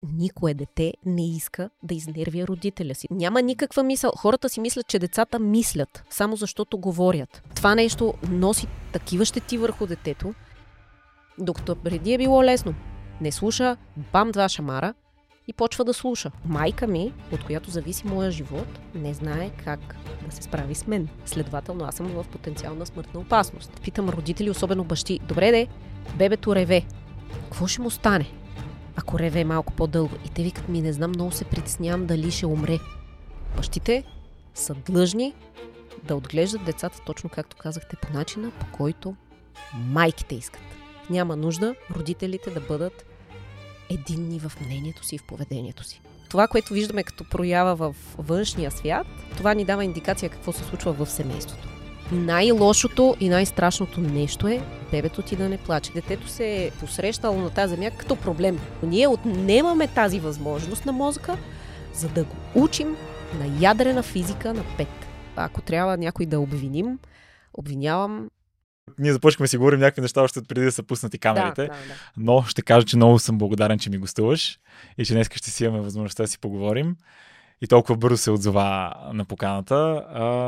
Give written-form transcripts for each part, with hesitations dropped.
никое дете не иска да изнервя родителя си. Няма никаква мисъл. Хората си мислят, че децата мислят, само защото говорят. Това нещо носи такива щети върху детето, докато преди е било лесно. Не слуша, бам, 2 шамара и почва да слуша. Майка ми, от която зависи моя живот, не знае как да се справи с мен. Следователно, аз съм в потенциална смъртна опасност. Питам родители, особено бащи, добре де, бебето реве. Какво ще му стане, ако реве малко по-дълго? И те викат ми, не знам, много се притеснявам дали ще умре. Бащите са длъжни да отглеждат децата, точно както казахте, по начина, по който майките искат. Няма нужда родителите да бъдат единни в мнението си и в поведението си. Това, което виждаме като проява в външния свят, това ни дава индикация какво се случва в семейството. Най-лошото и най-страшното нещо е бебето ти да не плаче. Детето се е посрещало на тази земя като проблем. Ние отнемаме тази възможност на мозъка, за да го учим на ядрена физика на 5. Ако трябва някой да обвинявам. Ние започнахме да си говорим някакви неща още преди да са пуснати камерите, Да. но ще кажа, че много съм благодарен, че ми гостуваш и че днес ще си имаме възможността да си поговорим и толкова бързо се отзова на поканата.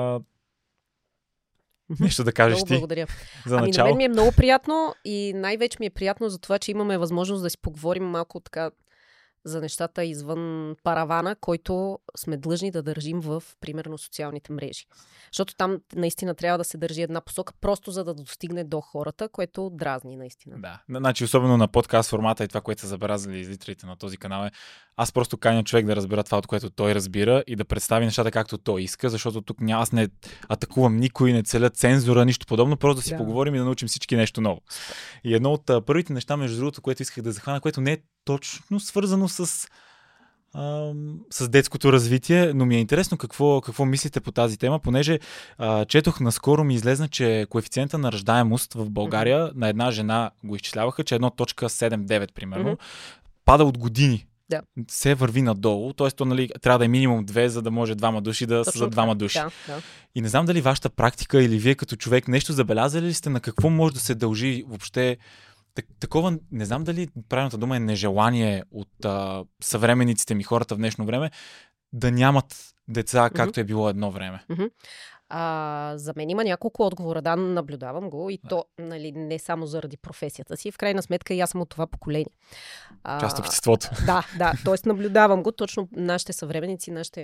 Нещо да кажеш ти благодаря. за начало? На мен ми е много приятно и най-вече ми е приятно за това, че имаме възможност да си поговорим малко така за нещата извън паравана, който сме длъжни да държим в, примерно, социалните мрежи. Защото там наистина трябва да се държи една посока, просто за да достигне до хората, което дразни наистина. Да, значи особено на подкаст формата и това, което са забелязали зрителите на този канал е, аз просто каня човек да разбира това, от което той разбира и да представи нещата както той иска, защото тук аз не атакувам никой, не целя цензура, нищо подобно, просто да си поговорим и да научим всички нещо ново. И едно от първите неща, между другото, което исках да захвана, което не е точно свързано с детското развитие, но ми е интересно какво мислите по тази тема, понеже четох наскоро ми излезна, че коефициента на раждаемост в България на една жена го изчисляваха, че 1.79 примерно, пада от години. Да. Се върви надолу, т.е. то, нали, трябва да е минимум 2, за да може 2 души да са за 2 души. Да. И не знам дали вашата практика или вие като човек нещо забелязали ли сте на какво може да се дължи въобще такова, не знам дали правилната дума е нежелание от съвременниците ми, хората в днешно време, да нямат деца, както е било едно време. За мен има няколко отговора. Да, наблюдавам го и то, нали, не само заради професията си. В крайна сметка и аз съм от това поколение. Част от обществото. Да, т.е. наблюдавам го. Точно нашите съвременници, нашите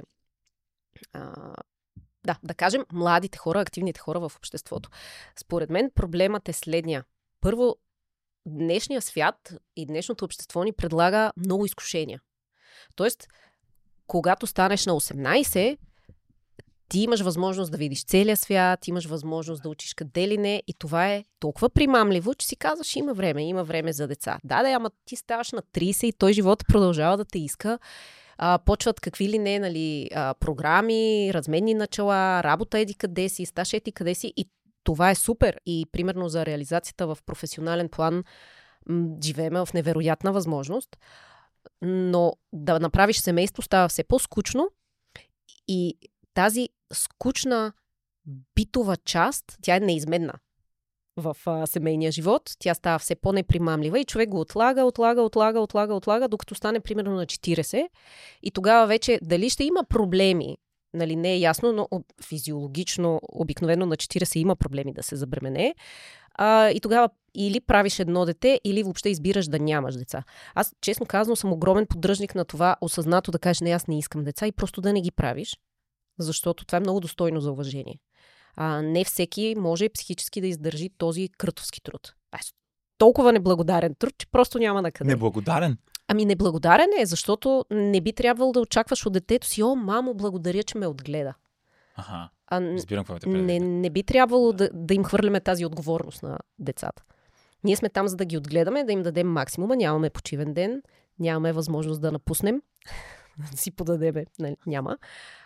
да кажем, младите хора, активните хора в обществото. Според мен проблемът е следния. Първо, днешния свят и днешното общество ни предлага много изкушения. Тоест, когато станеш на 18, ти имаш възможност да видиш целия свят, имаш възможност да учиш къде ли не и това е толкова примамливо, че си казваш, има време за деца. Да, ама ти ставаш на 30 и той живот продължава да те иска. Почват какви ли не, нали, програми, разменни начала, работа еди къде си, стаж еди къде си и това е супер. И примерно за реализацията в професионален план живеем в невероятна възможност. Но да направиш семейство става все по-скучно и тази скучна битова част, тя е неизменна в семейния живот. Тя става все по-непримамлива и човек го отлага, докато стане примерно на 40. И тогава вече дали ще има проблеми, нали, не е ясно, но физиологично обикновено на 40 има проблеми да се забремене. И тогава или правиш едно дете, или въобще избираш да нямаш деца. Аз, честно казано, съм огромен поддръжник на това осъзнато да кажеш, не, аз не искам деца и просто да не ги правиш, защото това е много достойно за уважение. Не всеки може психически да издържи този крътовски труд. Толкова неблагодарен труд, че просто няма на къде. Неблагодарен? Неблагодарен е, защото не би трябвало да очакваш от детето си, мамо, благодаря, че ме отгледа. Разбирам какво те преди. Не би трябвало да им хвърляме тази отговорност на децата. Ние сме там, за да ги отгледаме, да им дадем максимума, нямаме почивен ден, нямаме възможност да напуснем, да си подадеме, няма.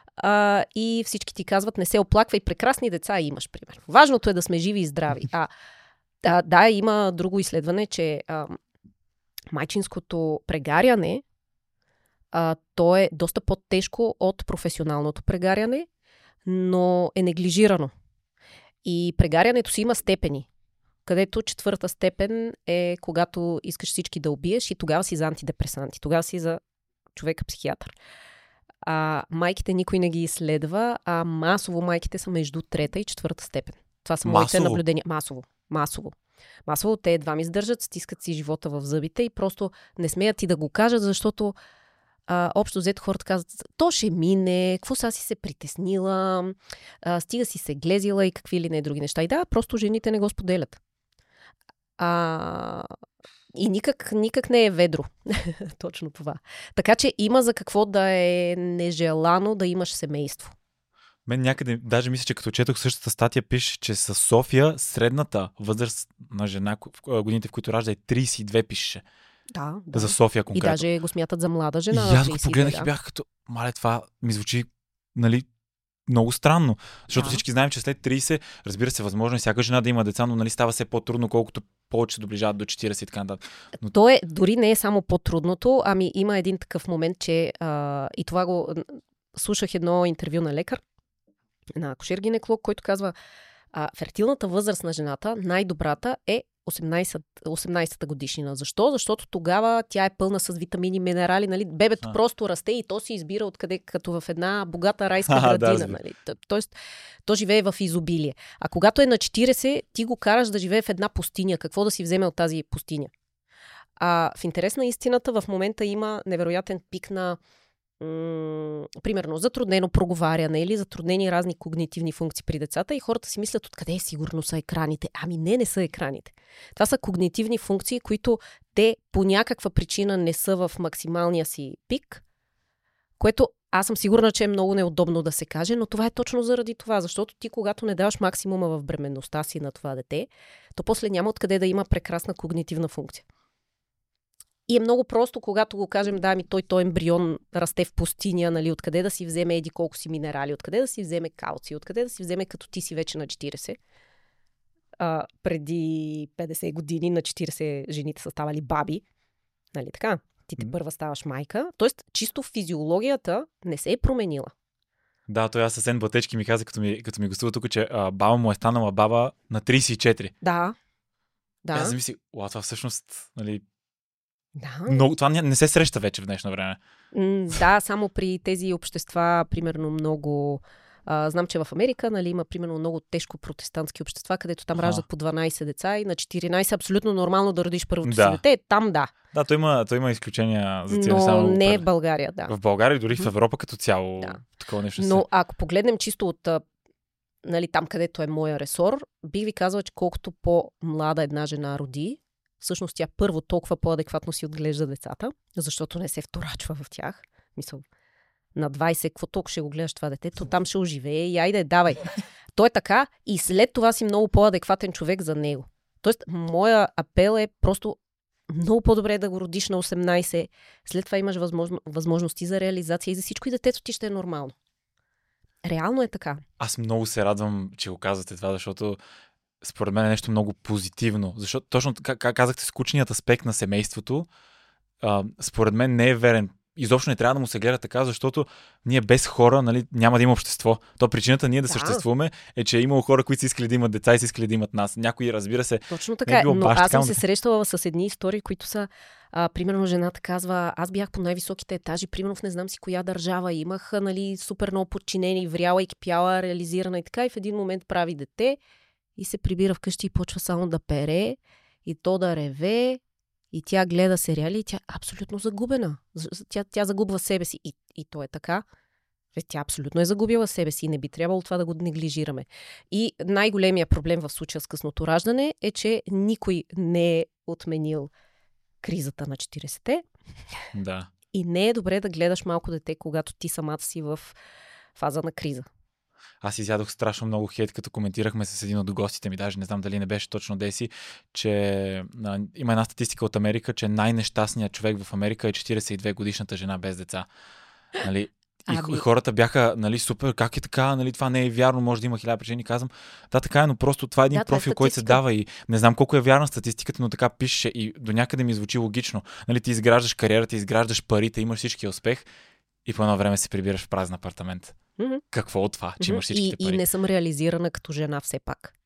И всички ти казват, не се оплаквай, прекрасни деца имаш, примерно. Важното е да сме живи и здрави. Да, има друго изследване, че майчинското прегаряне, то е доста по-тежко от професионалното прегаряне, но е неглижирано. И прегарянето си има степени, където 4-та степен е когато искаш всички да убиеш и тогава си за антидепресанти, тогава си за човека психиатър. Майките никой не ги изследва, а масово майките са между 3-та и 4-та степен. Това са моите наблюдения. Масово те едва ми издържат, стискат си живота в зъбите и просто не смеят и да го кажат, защото общо взето хората казват, то ще мине, какво са си се притеснила, стига си се глезила и какви ли не други неща. И да, просто жените не го споделят. И никак не е ведро. Точно това. Така че има за какво да е нежелано да имаш семейство. Мен някъде, даже мисля, че като четох същата статия, пише, че със София средната възраст на жена, в годините, в които ражда, е 32, пише. Да. За София конкретно. И даже го смятат за млада жена. И аз го погледнах и бях като, това ми звучи, много странно. Защото всички знаем, че след 30, разбира се, възможно е всяка жена да има деца, но става все по-трудно, колкото повече се доближават до 40 и така нататък. Но... То дори не е само по-трудното, ами има един такъв момент, че и това го слушах едно интервю на лекар, на акушер-гинеколог, който казва, фертилната възраст на жената, най-добрата е 18-та годишнина. Защо? Защото тогава тя е пълна с витамини, минерали, нали? Бебето просто расте и то се избира откъде, като в една богата райска градина. Нали? Тоест, то живее в изобилие. А когато е на 40, ти го караш да живее в една пустиня. Какво да си вземе от тази пустиня? В интерес на истината, в момента има невероятен пик на примерно затруднено проговаряне или затруднени разни когнитивни функции при децата и хората си мислят откъде сигурно са екраните. Ами не са екраните. Това са когнитивни функции, които те по някаква причина не са в максималния си пик, което аз съм сигурна, че е много неудобно да се каже, но това е точно заради това, защото ти когато не даваш максимума в бременността си на това дете, то после няма откъде да има прекрасна когнитивна функция. И е много просто, когато го кажем, той ембрион расте в пустиня, нали, откъде да си вземе еди колко си минерали, откъде да си вземе калци, откъде да си вземе като ти си вече на 40. Преди 50 години на 40 жените са ставали баби. Нали така? Ти първа ставаш майка. Тоест, чисто физиологията не се е променила. Да, той аз съвсем Батечки ми каза, като ми гостува тук, че баба му е станала баба на 34. Да. Аз замислих, това всъщност, нали... Да. Много, това не се среща вече в днешно време. Да, само при тези общества, примерно много... знам, че в Америка, нали, има примерно много тежко протестантски общества, където там раждат по 12 деца и на 14 е абсолютно нормално да родиш първото си дете. Там да. Да, той има изключения за цели. Но не в България, да. В България, дори в Европа като цяло. Да. Такова нещо. Но ако погледнем чисто от нали, там, където е моя ресор, бих ви казала, че колкото по-млада една жена роди, всъщност тя първо толкова по-адекватно си отглежда децата, защото не се вторачва в тях. Мисъл, на 20, какво толкова ще го гледаш това дете, то там ще оживее и айде, давай. То е така и след това си много по-адекватен човек за него. Тоест, моя апел е просто много по-добре да го родиш на 18, след това имаш възможности за реализация и за всичко и детето ти ще е нормално. Реално е така. Аз много се радвам, че го казвате това, защото според мен е нещо много позитивно. Защото точно казахте, скучният аспект на семейството, според мен не е верен. Изобщо не трябва да му се гледа така, защото ние без хора, нали, няма да има общество. То причината ние да съществуваме е, че е имало хора, които са искали да имат деца и са искали да имат нас. Някои, разбира се, точно така, но аз съм се срещала с едни истории, които са примерно жената казва, аз бях по най-високите етажи, примерно в не знам си коя държава, имах, нали, супер много подчинени, вряла и кипяла, реализирана и така, и в един момент прави дете и се прибира вкъщи и почва само да пере и то да реве. И тя гледа сериали и тя е абсолютно загубена. Тя загубва себе си. И то е така. Тя абсолютно е загубила себе си и не би трябвало това да го неглижираме. И най-големия проблем в случая с късното раждане е, че никой не е отменил кризата на 40-те. Да. И не е добре да гледаш малко дете, когато ти самата си в фаза на криза. Аз изядох страшно много хейт, като коментирахме с един от гостите ми, даже не знам дали не беше точно Деси, че има една статистика от Америка, че най-нещастният човек в Америка е 42 годишната жена без деца. Нали? И хората бяха, нали, супер, как е така, нали, това не е вярно, може да има 1000 причини. Казвам, да, така е, но просто това е един профил, който се дава и не знам колко е вярна статистиката, но така пише и до някъде ми звучи логично. Нали, ти изграждаш кариерата, изграждаш парите, имаш всички успех и по едно време се прибираш в празен апартамент. Какво от това, че имаш всичките пари? И не съм реализирана като жена все пак.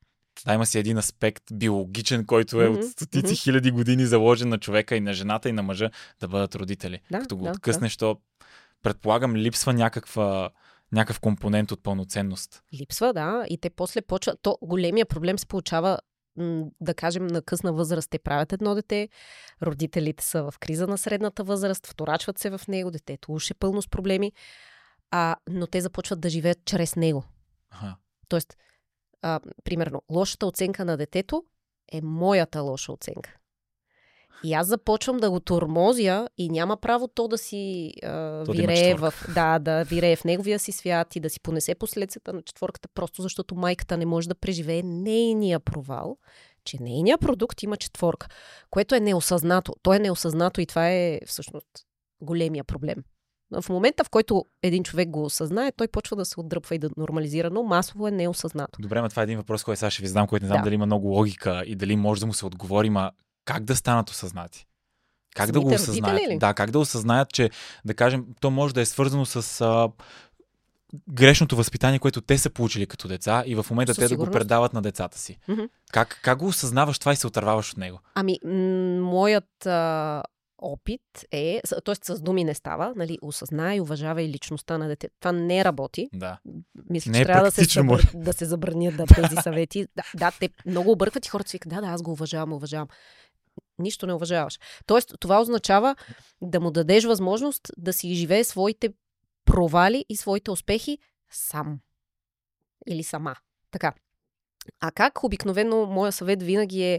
Да, има си един аспект биологичен, който е от стотици хиляди години заложен на човека и на жената и на мъжа да бъдат родители. Като го откъснеш, то предполагам липсва някакъв компонент от пълноценност. Липсва, да. И те после почва. То големия проблем се получава, да кажем, на късна възраст. Те правят едно дете, родителите са в криза на средната възраст, вторачват се в него, детето уж е пълно с проблеми, но те започват да живеят чрез него. Тоест, примерно, лошата оценка на детето е моята лоша оценка. И аз започвам да го тормозя и няма право то да си вирее да вирее в неговия си свят и да си понесе последствията на четворката, просто защото майката не може да преживее нейния провал, че нейният продукт има четворка, което е неосъзнато. То е неосъзнато и това е всъщност големия проблем. В момента, в който един човек го осъзнае, той почва да се отдръпва и да нормализира, но масово е неосъзнато. Добре, но това е един въпрос, който сега ще ви задам, който не знам дали има много логика и дали може да му се отговори, как да станат осъзнати? Как да го осъзнаят? Да, как да осъзнаят, че, да кажем, то може да е свързано с грешното възпитание, което те са получили като деца и в момента те да го предават на децата си. Как го осъзнаваш това и се отърваваш от него? Моят опит е, т.е. с думи не става, нали, осъзнай, уважавай личността на детето. Това не работи. Да. Мисля, че трябва да се забранят тези съвети. Да, те много объркват и хората си викат, аз го уважавам. Нищо не уважаваш. Тоест, това означава да му дадеш възможност да си живее своите провали и своите успехи сам. Или сама. Така. А как обикновено моя съвет винаги е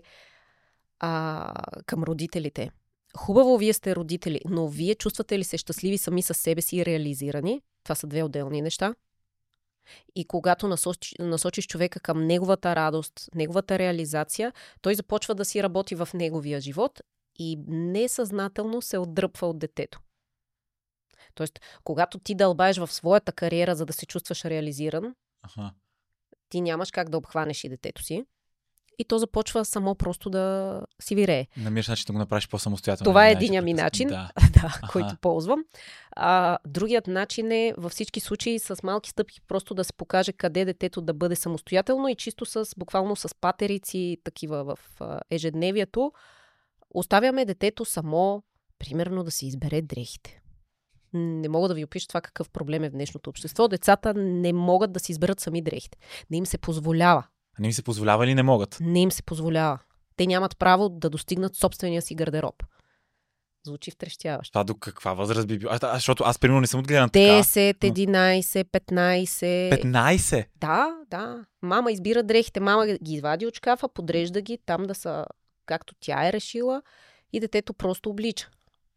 към родителите? Хубаво, вие сте родители, но вие чувствате ли се щастливи сами със себе си и реализирани? Това са две отделни неща. И когато насочиш човека към неговата радост, неговата реализация, той започва да си работи в неговия живот и несъзнателно се отдръпва от детето. Тоест, когато ти дълбаеш в своята кариера, за да се чувстваш реализиран, ти нямаш как да обхванеш и детето си. И то започва само просто да си вирее. Намираш начин да го направиш по-самостоятелно. Това е единия ми начин, който ползвам. Другият начин е във всички случаи с малки стъпки просто да се покаже къде детето да бъде самостоятелно и чисто буквално с патерици, такива в ежедневието. Оставяме детето само, примерно, да си избере дрехите. Не мога да ви опиша това какъв проблем е в днешното общество. Децата не могат да си изберат сами дрехите. Не им се позволява. Не им се позволява или не могат? Не им се позволява. Те нямат право да достигнат собствения си гардероб. Звучи втрещяващо. Това до каква възраст би било? Защото аз примерно не съм отгледан така. 10, 11, 15. 15? Да. Мама избира дрехите. Мама ги извади от шкафа, подрежда ги там да са както тя е решила и детето просто облича.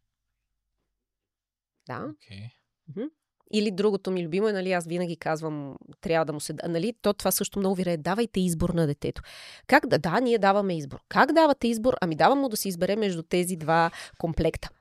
Да. Okay. Или другото ми любимо е, аз винаги казвам, трябва да му се... това също много вирее. Давайте избор на детето. Как да, ние даваме избор. Как давате избор? Давам му да се избере между тези два комплекта.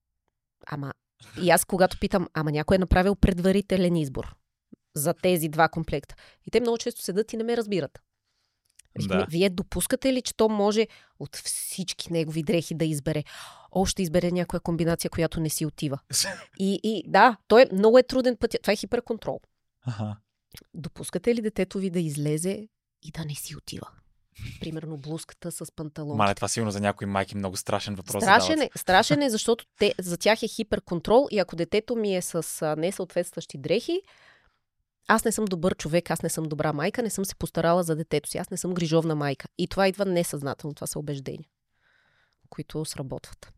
И аз когато питам, някой е направил предварителен избор за тези два комплекта. И те много често седат и не ме разбират. Да. Вие допускате ли, че то може от всички негови дрехи да избере? Ще избере някоя комбинация, която не си отива. И да, много е труден път. Това е хиперконтрол. Допускате ли детето ви да излезе и да не си отива? Примерно блузката с панталон. Това сигурно за някои майки много страшен въпрос. Страшен е, защото за тях е хиперконтрол и ако детето ми е с несъответстващи дрехи, аз не съм добър човек, аз не съм добра майка, не съм се постарала за детето си, аз не съм грижовна майка. И това идва несъзнателно, това са убеждения, които сработват.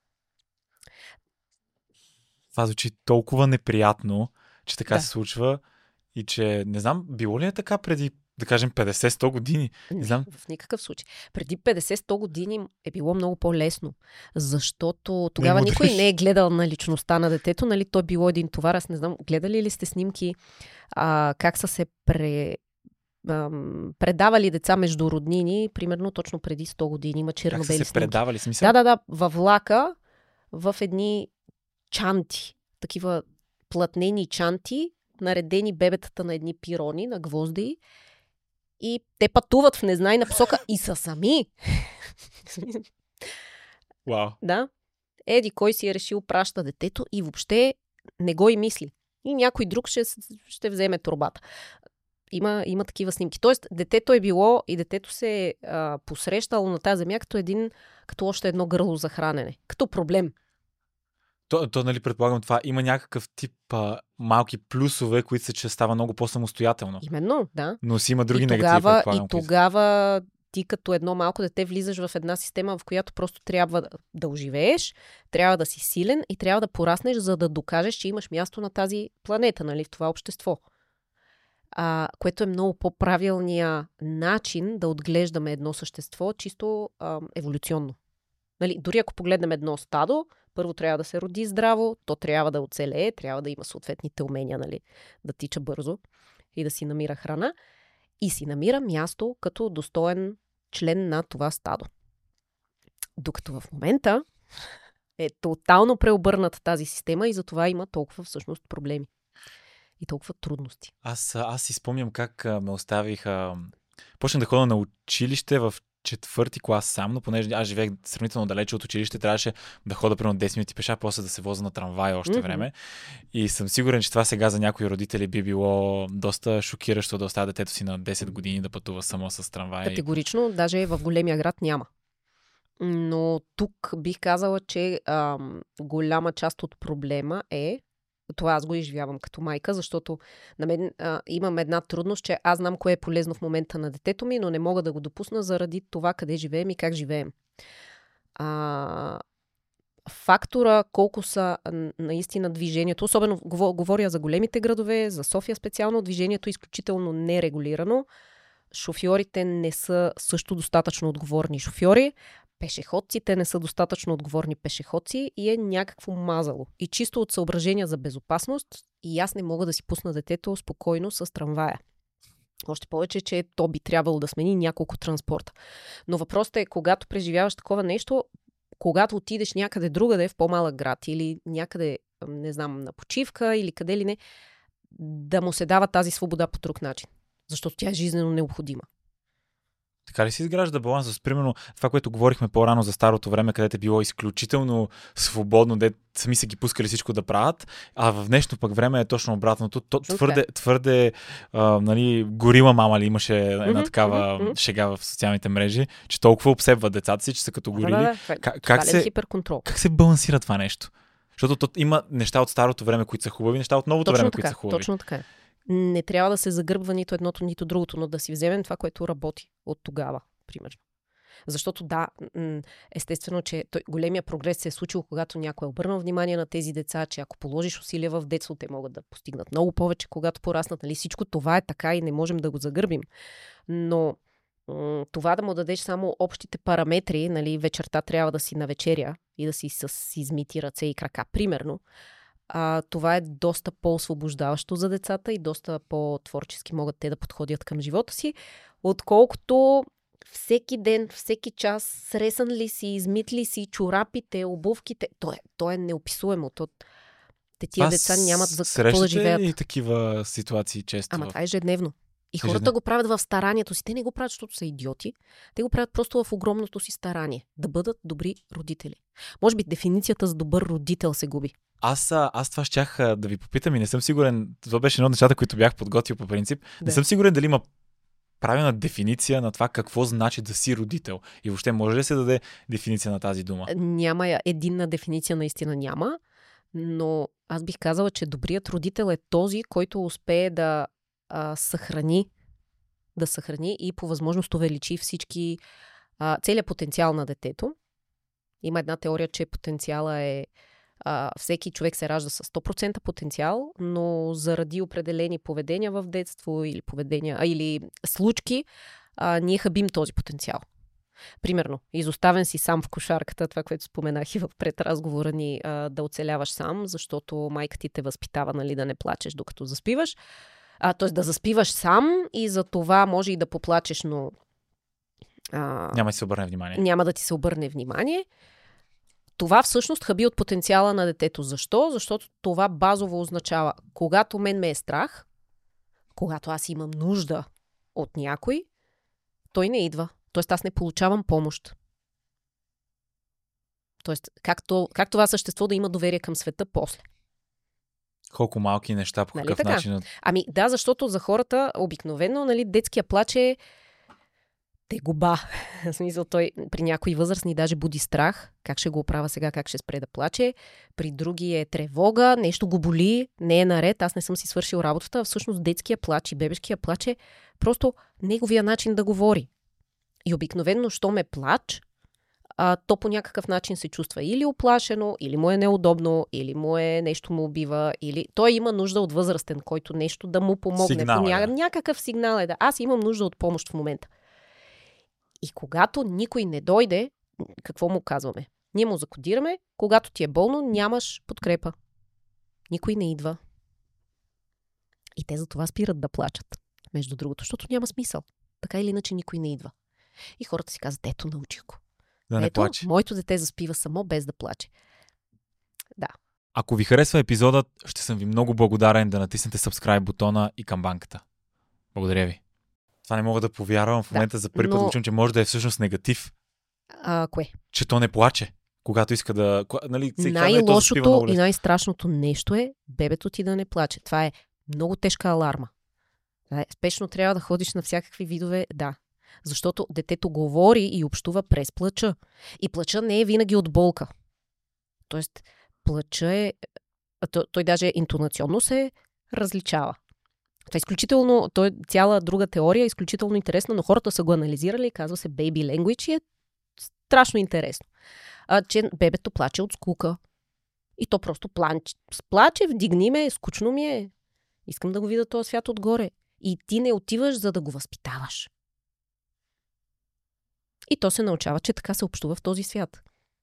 Това звучи толкова неприятно, че така се случва и че, не знам, било ли е така преди, да кажем, 50-100 години? Не знам. В никакъв случай. Преди 50-100 години е било много по-лесно, защото тогава никой не е гледал на личността на детето, то е било един товар. Аз не знам, гледали ли сте снимки как са се предавали деца между роднини, примерно точно преди 100 години. Има черно-бели снимки. Как са се предавали, смисъл? Да, във влака, в едни чанти, такива плътнени чанти, наредени бебетата на едни пирони, на гвозди, и те пътуват в незнайна посока и са сами. Вау. Да. Еди кой си е решил праща детето и въобще не го и мисли. И някой друг ще вземе торбата. Има такива снимки. Тоест, детето е било и детето се е посрещало на тази земя като още едно гърло за хранене. Като проблем. То, нали, предполагам това, има някакъв тип малки плюсове, които се че става много по-самостоятелно. Именно, да. Но си има други негативи, предполагам. И тогава ти като едно малко дете влизаш в една система, в която просто трябва да оживееш, трябва да си силен и трябва да пораснеш, за да докажеш, че имаш място на тази планета, нали, в това общество. Което е много по-правилния начин да отглеждаме едно същество, чисто еволюционно. Нали, дори ако погледнем едно стадо, първо трябва да се роди здраво, то трябва да оцелее, трябва да има съответните умения, нали, да тича бързо и да си намира храна и си намира място като достоен член на това стадо. Докато в момента е тотално преобърната тази система и затова има толкова всъщност проблеми и толкова трудности. Аз си спомням как ме оставих. Почнах да ходя на училище в 4-ти клас сам, но понеже аз живеех сравнително далече от училище, трябваше да хода примерно 10 минути пеша, после да се возя на трамвай още време. И съм сигурен, че това сега за някои родители би било доста шокиращо да оставя детето си на 10 години да пътува само с трамвай. Категорично, даже в големия град няма. Но тук бих казала, че голяма част от проблема е, това аз го изживявам като майка, защото на мен имам една трудност, че аз знам кое е полезно в момента на детето ми, но не мога да го допусна заради това къде живеем и как живеем. Фактора колко са наистина движението, особено говоря за големите градове, за София специално, движението е изключително нерегулирано. Шофьорите не са също достатъчно отговорни шофьори. Пешеходците не са достатъчно отговорни пешеходци и е някакво мазало. И чисто от съображения за безопасност и аз не мога да си пусна детето спокойно с трамвая. Още повече, че то би трябвало да смени няколко транспорта. Но въпросът е, когато преживяваш такова нещо, когато отидеш някъде другаде в по-малък град или някъде, не знам, на почивка или къде ли не, да му се дава тази свобода по друг начин. Защото тя е жизнено необходима. Така ли се изгражда баланс с, примерно, това, което говорихме по-рано за старото време, където е било изключително свободно, де сами са ги пускали всичко да правят, а в днешно пък време е точно обратното. Твърде нали, горила мама ли имаше една такава шега в социалните мрежи, че толкова обсебват децата си, че са като горили. Как се балансира това нещо? Защото има неща от старото време, които са хубави, неща от новото време, които са хубави. Точно така. Не трябва да се загърбва нито едното, нито другото, но да си вземем това, което работи от тогава, примерно. Защото да, естествено, че големия прогрес се е случил, когато някой е обърнал внимание на тези деца, че ако положиш усилия в детство, те могат да постигнат много повече, когато пораснат. Нали? Всичко това е така и не можем да го загърбим. Но това да му дадеш само общите параметри, нали, вечерта трябва да си на вечеря и да си с измити ръце и крака, примерно, това е доста по-освобождаващо за децата и доста по-творчески могат те да подходят към живота си, отколкото всеки ден, всеки час, сресан ли си, измит ли си, чорапите, обувките. То е неописуемо. Тия деца нямат за какво да живеят. Срещате и такива ситуации често? Това е ежедневно. И хората го правят в старанието си. Те не го правят, защото са идиоти. Те го правят просто в огромното си старание. Да бъдат добри родители. Може би дефиницията за добър родител се губи. Аз това щях да ви попитам и не съм сигурен. Това беше едно от нещата, които бях подготвил по принцип. Да. Не съм сигурен дали има правилна дефиниция на това какво значи да си родител. И въобще може ли се даде дефиниция на тази дума? Няма единна дефиниция, наистина няма. Но аз бих казала, че добрият родител е този, който успее да съхрани и по възможност увеличи целият потенциал на детето. Има една теория, че потенциала е всеки човек се ражда с 100% потенциал, но заради определени поведения в детство или случки, ние хабим този потенциал. Примерно, изоставен си сам в кошарката, това, което споменах и в предразговора ни, да оцеляваш сам, защото майка ти те възпитава, нали, да не плачеш докато заспиваш. Т.е. да заспиваш сам и за това може и да поплачеш, но няма да се обърне внимание. Няма да ти се обърне внимание. Това всъщност хаби от потенциала на детето. Защо? Защото това базово означава, когато мен ме е страх, когато аз имам нужда от някой, той не идва. Тоест аз не получавам помощ. Тоест как това същество да има доверие към света после. Колко малки неща, по Нали какъв така? начин. Ами да, защото за хората обикновено, нали, детския плач е тегоба. В смисъл, той при някои възрастни даже буди страх. Как ще го оправя сега, как ще спре да плаче. При други е тревога, нещо го боли, не е наред, аз не съм си свършил работата. А всъщност детския плач и бебешкия плач е просто неговия начин да говори. И обикновено, що ме плач, то по някакъв начин се чувства или оплашено, или му е неудобно, или му е нещо му убива, или той има нужда от възрастен, който нещо да му помогне. Сигнал, Някакъв сигнал е да аз имам нужда от помощ в момента. И когато никой не дойде, какво му казваме? Ние му закодираме, когато ти е болно, нямаш подкрепа. Никой не идва. И те за това спират да плачат. Между другото, защото няма смисъл. Така или иначе никой не идва. И хората си казват, ето, научих го. Да не плаче. Моето дете заспива само без да плаче. Да. Ако ви харесва епизодът, ще съм ви много благодарен да натиснете subscribe бутона и камбанката. Благодаря ви. Това не мога да повярвам в момента за първи път го чум, че може да е всъщност негатив. Кое? Че то не плаче, когато иска да... Нали, най-лошото и най-страшното нещо е бебето ти да не плаче. Това е много тежка аларма. Спешно трябва да ходиш на всякакви видове, да. Защото детето говори и общува през плача. И плача не е винаги от болка. Тоест, плача е... Той даже интонационно се различава. Това е изключително... Той е цяла друга теория, изключително интересна, но хората са го анализирали, казва се baby language и е страшно интересно. Че бебето плаче от скука. И то просто плаче, вдигни ме, скучно ми е. Искам да го видя този свят отгоре. И ти не отиваш, за да го възпитаваш. И то се научава, че така се общува в този свят.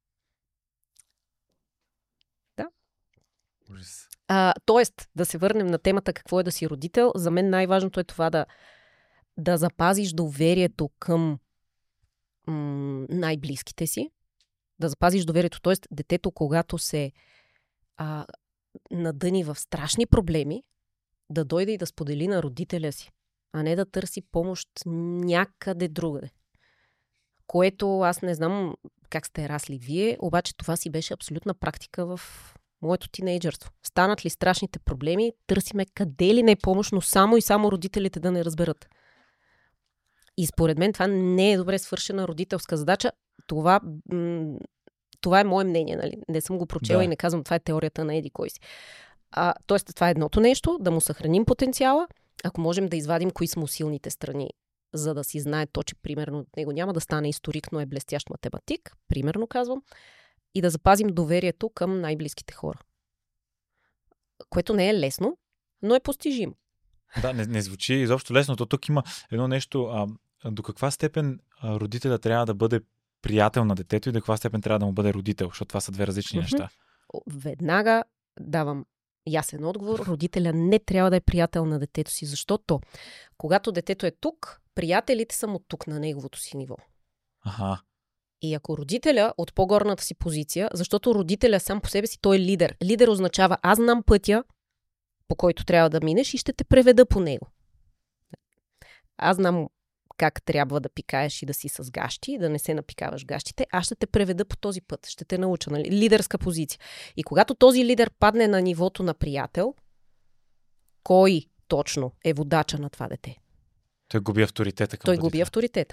Да. Ужас. Тоест, да се върнем на темата какво е да си родител. За мен най-важното е това да запазиш доверието към най-близките си. Да запазиш доверието. Тоест, детето, когато се надъни в страшни проблеми, да дойде и да сподели на родителя си, а не да търси помощ някъде другаде. Което аз не знам как сте расли вие, обаче това си беше абсолютна практика в моето тинейджърство. Станат ли страшните проблеми, търсиме къде ли не е помощ, но само и само родителите да не разберат. И според мен това не е добре свършена родителска задача. Това е мое мнение, нали? Не съм го прочела и не казвам, това е теорията на еди кой си. Тоест, това е едното нещо, да му съхраним потенциала, ако можем да извадим кои са му силните страни, за да си знае то, че примерно от него няма да стане историк, но е блестящ математик, примерно казвам, и да запазим доверието към най-близките хора. Което не е лесно, но е постижимо. Да, не звучи изобщо лесно. То тук има едно нещо, до каква степен родителя трябва да бъде приятел на детето и до каква степен трябва да му бъде родител, защото това са две различни неща. Веднага давам ясен отговор. Родителя не трябва да е приятел на детето си, защото когато детето е тук, приятелите са му тук на неговото си ниво. Аха. И ако родителя от по-горната си позиция, защото родителя сам по себе си, той е лидер. Лидер означава, аз знам пътя, по който трябва да минеш и ще те преведа по него. Аз знам как трябва да пикаеш и да си с гащи, да не се напикаваш гащите, аз ще те преведа по този път, ще те науча, нали? Лидерска позиция. И когато този лидер падне на нивото на приятел, кой точно е водача на това дете? Той губи авторитета към Той губи авторитета.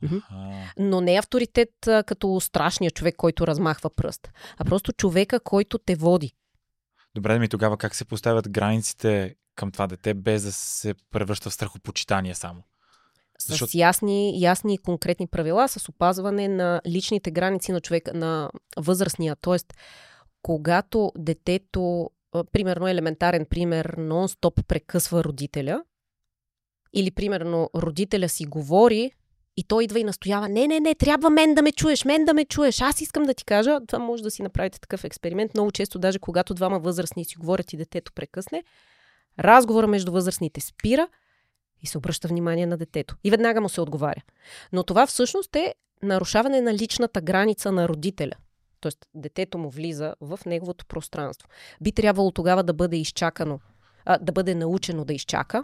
Но не авторитет като страшния човек, който размахва пръст, а просто човека, който те води. Добре, да ми тогава как се поставят границите към това дете, без да се превръща в страхопочитание само? С ясни и конкретни правила, с опазване на личните граници на човека, на възрастния. Тоест, когато детето, примерно елементарен пример, нон-стоп прекъсва родителя, или примерно родителя си говори и той идва и настоява, не, трябва мен да ме чуеш, аз искам да ти кажа, това може да си направите такъв експеримент. Много често, даже когато двама възрастни си говорят и детето прекъсне, разговора между възрастните спира и се обръща внимание на детето. И веднага му се отговаря. Но това всъщност е нарушаване на личната граница на родителя. Тоест, детето му влиза в неговото пространство. Би трябвало тогава да бъде изчакано, да бъде научено да изчака.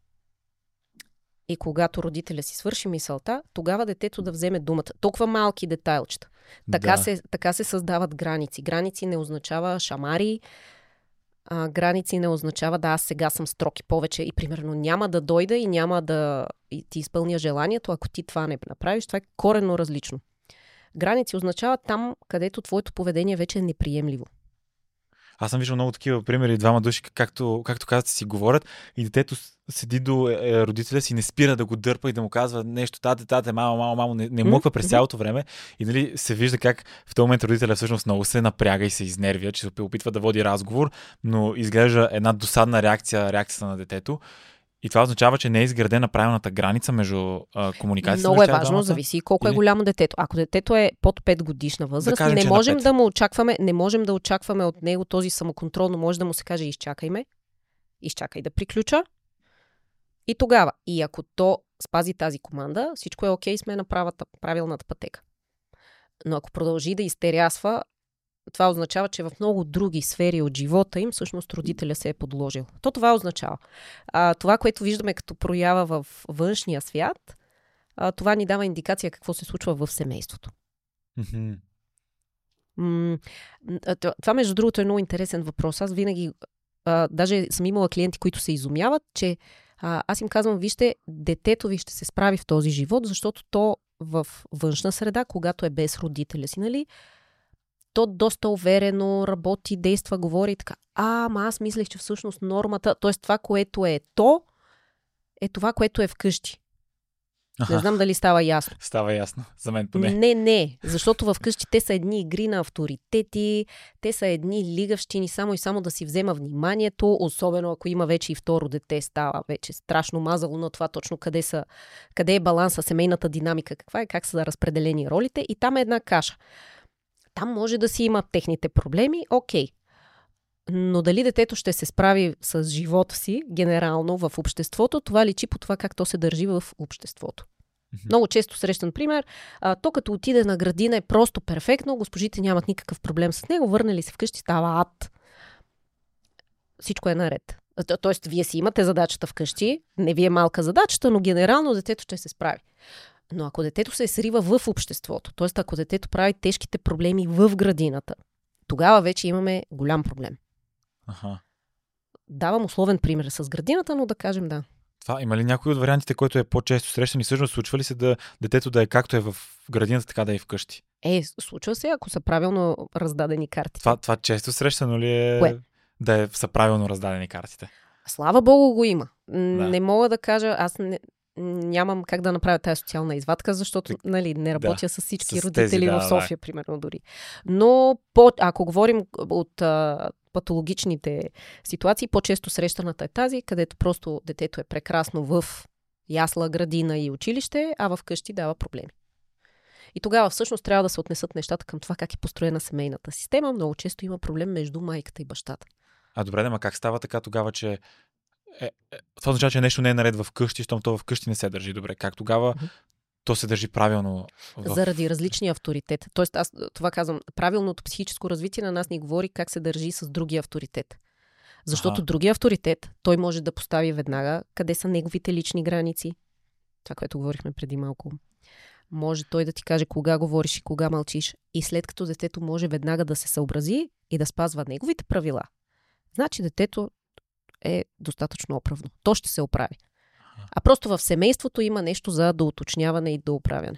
И когато родителя си свърши мисълта, тогава детето да вземе думата. Толкова малки детайлчета. Така се създават граници. Граници не означава шамари, граници не означава да аз сега съм строг и повече и примерно няма да дойда и няма да ти изпълня желанието, ако ти това не направиш. Това е коренно различно. Граници означава там, където твоето поведение вече е неприемливо. Аз съм виждал много такива примери, двама души, както казвате, си говорят и детето седи до родителя си, не спира да го дърпа и да му казва нещо, тате, мамо, не млъква през цялото време и нали, се вижда как в този момент родителя всъщност много се напряга и се изнервя, че се опитва да води разговор, но изглежда една досадна реакцията на детето. И това означава, че не е изградена правилната граница между комуникацията. Много е важно, зависи колко е голямо детето. Ако детето е под 5 годишна възраст, да кажем, не можем да му очакваме, не можем да очакваме от него този самоконтрол, но може да му се каже изчакай да приключа. И тогава, и ако то спази тази команда, всичко е окей, сме на правилната пътека. Но ако продължи да изтерясва, това означава, че в много други сфери от живота им всъщност родителя се е подложил. Това означава. Това, което виждаме като проява в външния свят, това ни дава индикация какво се случва в семейството. Mm-hmm. Това, между другото, е много интересен въпрос. Аз винаги, даже съм имала клиенти, които се изумяват, че аз им казвам, вижте, детето ви ще се справи в този живот, защото то в външна среда, когато е без родителя си, нали, то доста уверено работи, действа, говори и така. Ама аз мислех, че всъщност нормата, т.е. това, което е това, което е вкъщи. Не знам дали става ясно. Става ясно, за мен поне. Не, защото в къщи те са едни игри на авторитети, те са едни лигавщини, само и само да си взема вниманието, особено ако има вече и второ дете, става вече страшно мазало на това точно къде е баланса, семейната динамика, каква е, как са разпределени ролите и там е една каша. Там може да си има техните проблеми, окей. Но дали детето ще се справи с живота си, генерално в обществото, това личи по това как то се държи в обществото. Mm-hmm. Много често срещан пример, то като отиде на градина е просто перфектно, госпожите нямат никакъв проблем с него, върнали се вкъщи, става ад. Всичко е наред. Тоест, вие си имате задачата вкъщи, не ви е малка задачата, но генерално детето ще се справи. Но ако детето се срива в обществото, т.е. ако детето прави тежките проблеми в градината, тогава вече имаме голям проблем. Аха. Давам условен пример с градината, но да кажем да. Това има ли някой от вариантите, който е по-често срещан и всъщност случва ли се детето да е както е в градината, така да е вкъщи? Случва се, ако са правилно раздадени картите. Това често срещано ли е? Кое? Да са правилно раздадени картите? Слава Богу го има. Да. Не мога да кажа, аз нямам как да направя тази социална извадка, защото не работя с всички родители в София, примерно дори. Но ако говорим от патологичните ситуации, по-често срещаната е тази, където просто детето е прекрасно в ясла, градина и училище, а в къщи дава проблеми. И тогава всъщност трябва да се отнесат нещата към това как е построена семейната система. Много често има проблем между майката и бащата. Добре, ама как става така тогава, че това означава, че нещо не е наред в къщи, щом то в къщи не се държи добре. Как тогава то се държи правилно? Заради различни авторитет. Тоест, аз това казвам, правилното психическо развитие на нас ни говори как се държи с другия авторитет. Защото другия авторитет, той може да постави веднага къде са неговите лични граници. Това, което говорихме преди малко. Може той да ти каже кога говориш и кога мълчиш. И след като детето може веднага да се съобрази и да спазва неговите правила, значи детето е достатъчно оправно. То ще се оправи. А просто в семейството има нещо за доуточняване и дооправяне.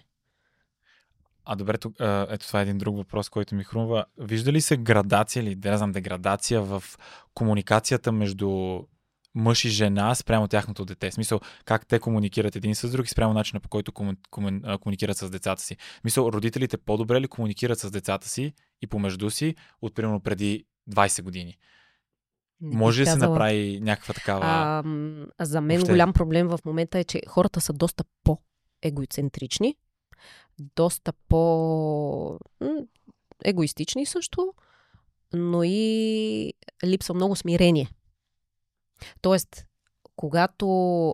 Добре, ето това е един друг въпрос, който ми хрумва. Вижда ли се градация или деградация в комуникацията между мъж и жена спрямо тяхното дете? В смисъл, как те комуникират един с друг и спрямо начина, по който комуникират с децата си? В смисъл, родителите по-добре ли комуникират с децата си и помежду си от примерно преди 20 години? Може ли да се направи някаква такава... За мен голям проблем в момента е, че хората са доста по-егоцентрични, доста по-егоистични също, но и липсва много смирение. Тоест, когато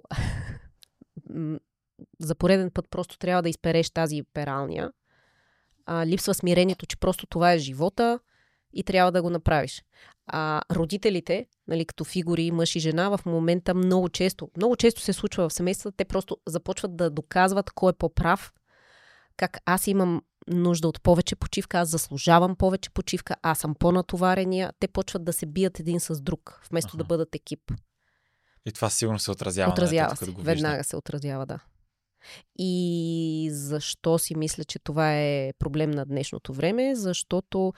за пореден път просто трябва да изпереш тази пералня, липсва смирението, че просто това е живота и трябва да го направиш. Родителите, като фигури, мъж и жена, в момента много често се случва в семействата, те просто започват да доказват кой е по-прав, как аз имам нужда от повече почивка, аз заслужавам повече почивка, аз съм по-натоварения, те почват да се бият един с друг, вместо да бъдат екип. И това сигурно се отразява на детето, като го вижда. Веднага се отразява, да. И защо си мисля, че това е проблем на днешното време? Защото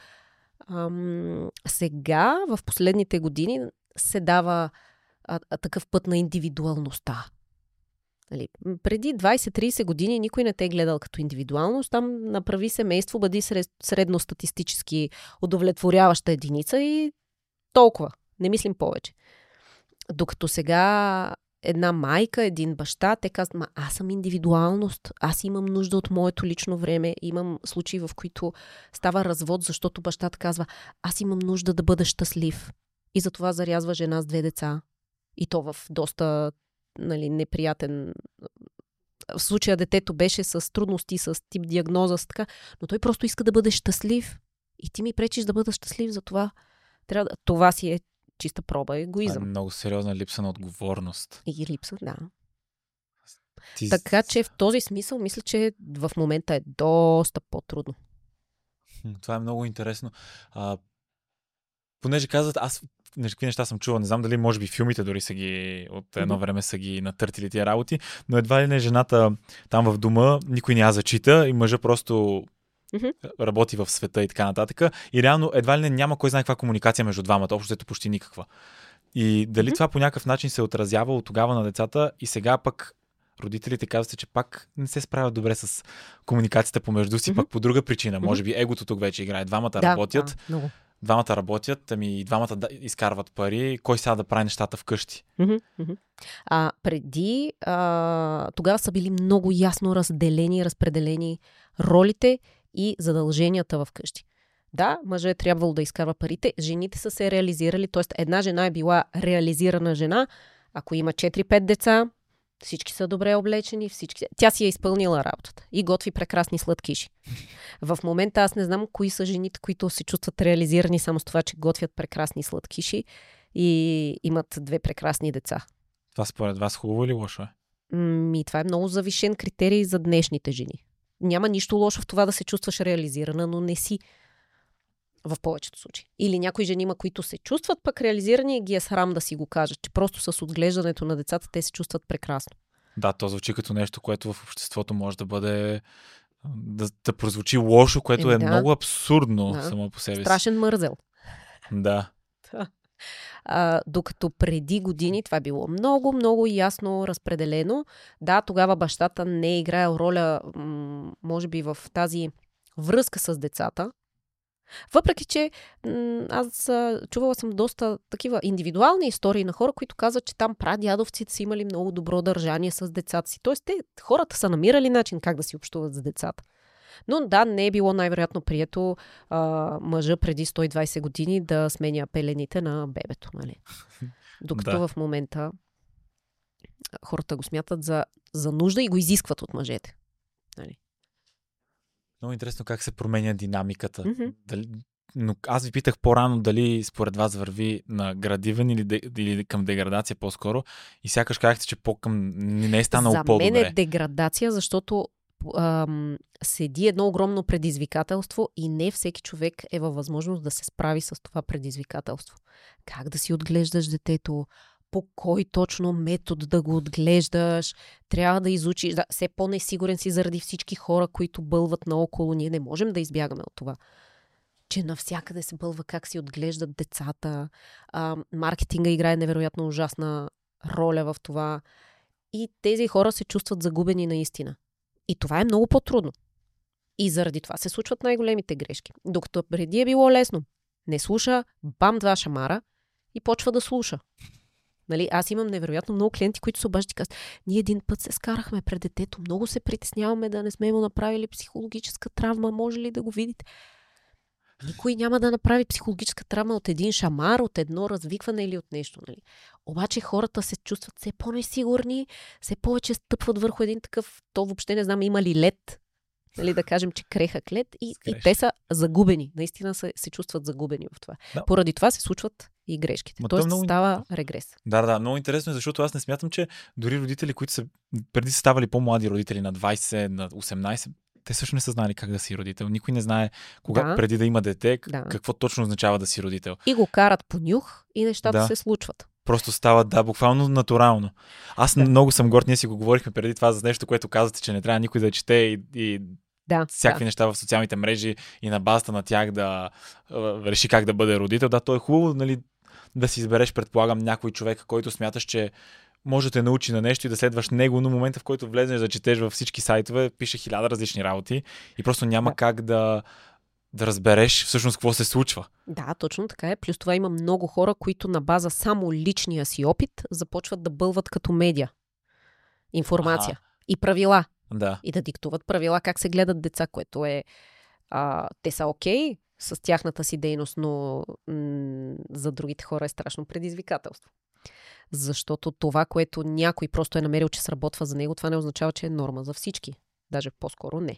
сега, в последните години, се дава такъв път на индивидуалността. Нали, преди 20-30 години никой не те е гледал като индивидуалност. Там направи семейство, бъди средностатистически удовлетворяваща единица и толкова. Не мислим повече. Докато сега една майка, един баща, те казват, аз съм индивидуалност, аз имам нужда от моето лично време. Имам случаи, в които става развод, защото бащата казва, аз имам нужда да бъда щастлив. И затова зарязва жена с 2 деца. И то в доста неприятен... В случая детето беше с трудности, с тип диагноза, с така, но той просто иска да бъде щастлив. И ти ми пречиш да бъда щастлив, затова това си е чиста проба егоизъм. Това е много сериозна липса на отговорност. И липса, да. Така че в този смисъл мисля, че в момента е доста по-трудно. Това е много интересно. Понеже казват, аз какви неща съм чувал, не знам дали може би филмите дори са ги от едно време са ги натъртили тия работи, но едва ли не жената там в дома никой не я зачита и мъжа просто работи в света и така нататък. И реално едва ли не няма кой знае каква комуникация между двамата, общото почти никаква. И дали това по някакъв начин се отразява от тогава на децата и сега пък родителите казват, че пак не се справят добре с комуникацията помежду си, пак по друга причина. Може би егото тук вече играе. Двамата работят. Много. Двамата работят, двамата изкарват пари. Кой сега да прави нещата вкъщи? Преди, тогава са били много ясно разпределени ролите и задълженията вкъщи. Да, мъжът е трябвало да изкарва парите, жените са се реализирали, т.е. една жена е била реализирана жена, ако има 4-5 деца, всички са добре облечени, тя си е изпълнила работата и готви прекрасни сладкиши. В момента аз не знам кои са жените, които се чувстват реализирани само с това, че готвят прекрасни сладкиши и имат 2 прекрасни деца. Това според вас хубаво или лошо е? Това е много завишен критерий за днешните жени. Няма нищо лошо в това да се чувстваш реализирана, но не си в повечето случаи. Или някои жени има, които се чувстват пък реализирани и ги е срам да си го кажат, че просто с отглеждането на децата те се чувстват прекрасно. Да, то звучи като нещо, което в обществото може да бъде да прозвучи лошо, което е много абсурдно само по себе си. Страшен мързел. Да. Докато преди години това било много, много ясно разпределено. Да, тогава бащата не е играел роля, може би в тази връзка с децата. Въпреки, че аз чувала съм доста такива индивидуални истории на хора, които казват, че там прадядовците са имали много добро държание с децата си. Тоест, хората са намирали начин как да си общуват с децата. Но да, не е било най-вероятно прието мъжа преди 120 години да сменя пелените на бебето. Нали? Докато в момента хората го смятат за нужда и го изискват от мъжете. Нали? Много интересно как се променя динамиката. Но аз ви питах по-рано дали според вас върви на градивен или към деградация по-скоро и сякаш казахте, че не е станало по-добре. За мен е деградация, защото седи едно огромно предизвикателство и не всеки човек е във възможност да се справи с това предизвикателство. Как да си отглеждаш детето, по кой точно метод да го отглеждаш, трябва да изучиш, все по-несигурен си заради всички хора, които бълват наоколо. Ние не можем да избягаме от това. Че навсякъде се бълва как си отглеждат децата. Маркетинга играе невероятно ужасна роля в това. И тези хора се чувстват загубени наистина. И това е много по-трудно. И заради това се случват най-големите грешки. Докато преди е било лесно. Не слуша, бам, 2 шамара и почва да слуша. Нали, аз имам невероятно много клиенти, които се обаждат и казват, ние един път се скарахме пред детето, много се притесняваме да не сме му направили психологическа травма, може ли да го видите? Никой няма да направи психологическа травма от един шамар, от едно развикване или от нещо. Нали? Обаче хората се чувстват все по-несигурни, все повече стъпват върху един такъв, то въобще не знам има ли лед, нали, да кажем, че крехък лед и те са загубени. Наистина се чувстват загубени в това. Да. Поради това се случват и грешките. Тоест става регрес. Да, много интересно е, защото аз не смятам, че дори родители, които са преди са ставали по-млади родители на 20, на 18, те също не са знали как да си родител. Никой не знае кога преди да има дете, какво точно означава да си родител. И го карат по нюх и нещата се случват. Просто става, буквално натурално. Аз много съм горд, ние си го говорихме преди това за нещо, което казвате, че не трябва никой да чете и всякакви неща в социалните мрежи и на базата на тях да реши как да бъде родител. Да, то е хубаво, нали, да си избереш, предполагам, някой човек, който смяташ, че може да те научи на нещо и да следваш него, но в момента, в който влезеш да четеш във всички сайтове, пише 1000 различни работи и просто няма как да разбереш всъщност какво се случва. Да, точно така е. Плюс това има много хора, които на база само личния си опит започват да бълват като медия информация и правила. Да. И да диктуват правила как се гледат деца, което е... те са окей с тяхната си дейност, но за другите хора е страшно предизвикателство. Защото това, което някой просто е намерил, че сработва за него, това не означава, че е норма за всички. Даже по-скоро не.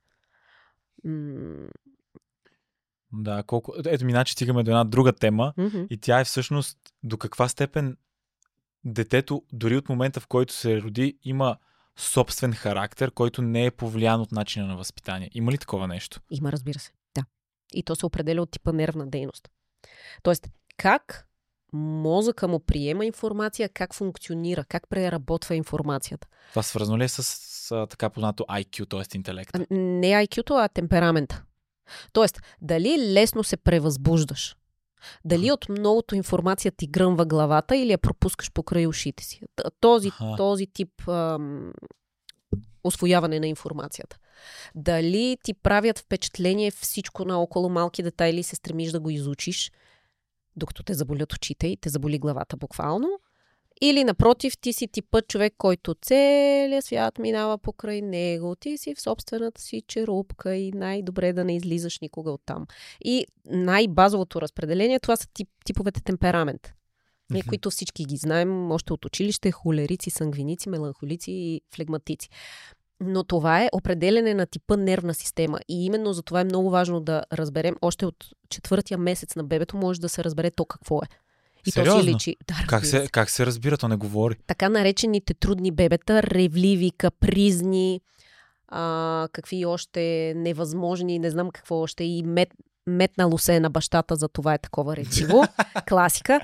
Да, ето миначе стигаме до една друга тема и тя е всъщност до каква степен детето, дори от момента, в който се роди, има собствен характер, който не е повлиян от начина на възпитание. Има ли такова нещо? Има, разбира се. Да. И то се определя от типа нервна дейност. Тоест, как мозъка му приема информация, как функционира, как преработва информацията. Това свързано ли е с така познато IQ, т.е. интелекта? Не IQ-то, а темперамента. Тоест, дали лесно се превъзбуждаш? Дали от многото информация ти гръмва главата или я пропускаш покрай ушите си? Този тип усвояване на информацията. Дали ти правят впечатление всичко наоколо, малки детайли, се стремиш да го изучиш, докато те заболят очите и те заболи главата буквално. Или напротив, ти си типът човек, който целият свят минава покрай него. Ти си в собствената си черупка и най-добре да не излизаш никога оттам. И най-базовото разпределение, това са типовете темперамент. Ние, които всички ги знаем, още от училище, холерици, сангвиници, меланхолици и флегматици. Но това е определене на типа нервна система. И именно за това е много важно да разберем, още от 4-тия месец на бебето може да се разбере то какво е. И сериозно? То си личи. Да, как се разбира? То не говори. Така наречените трудни бебета, ревливи, капризни, какви още невъзможни, не знам какво още, и метнало се на бащата, за това е такова ревливо. Класика.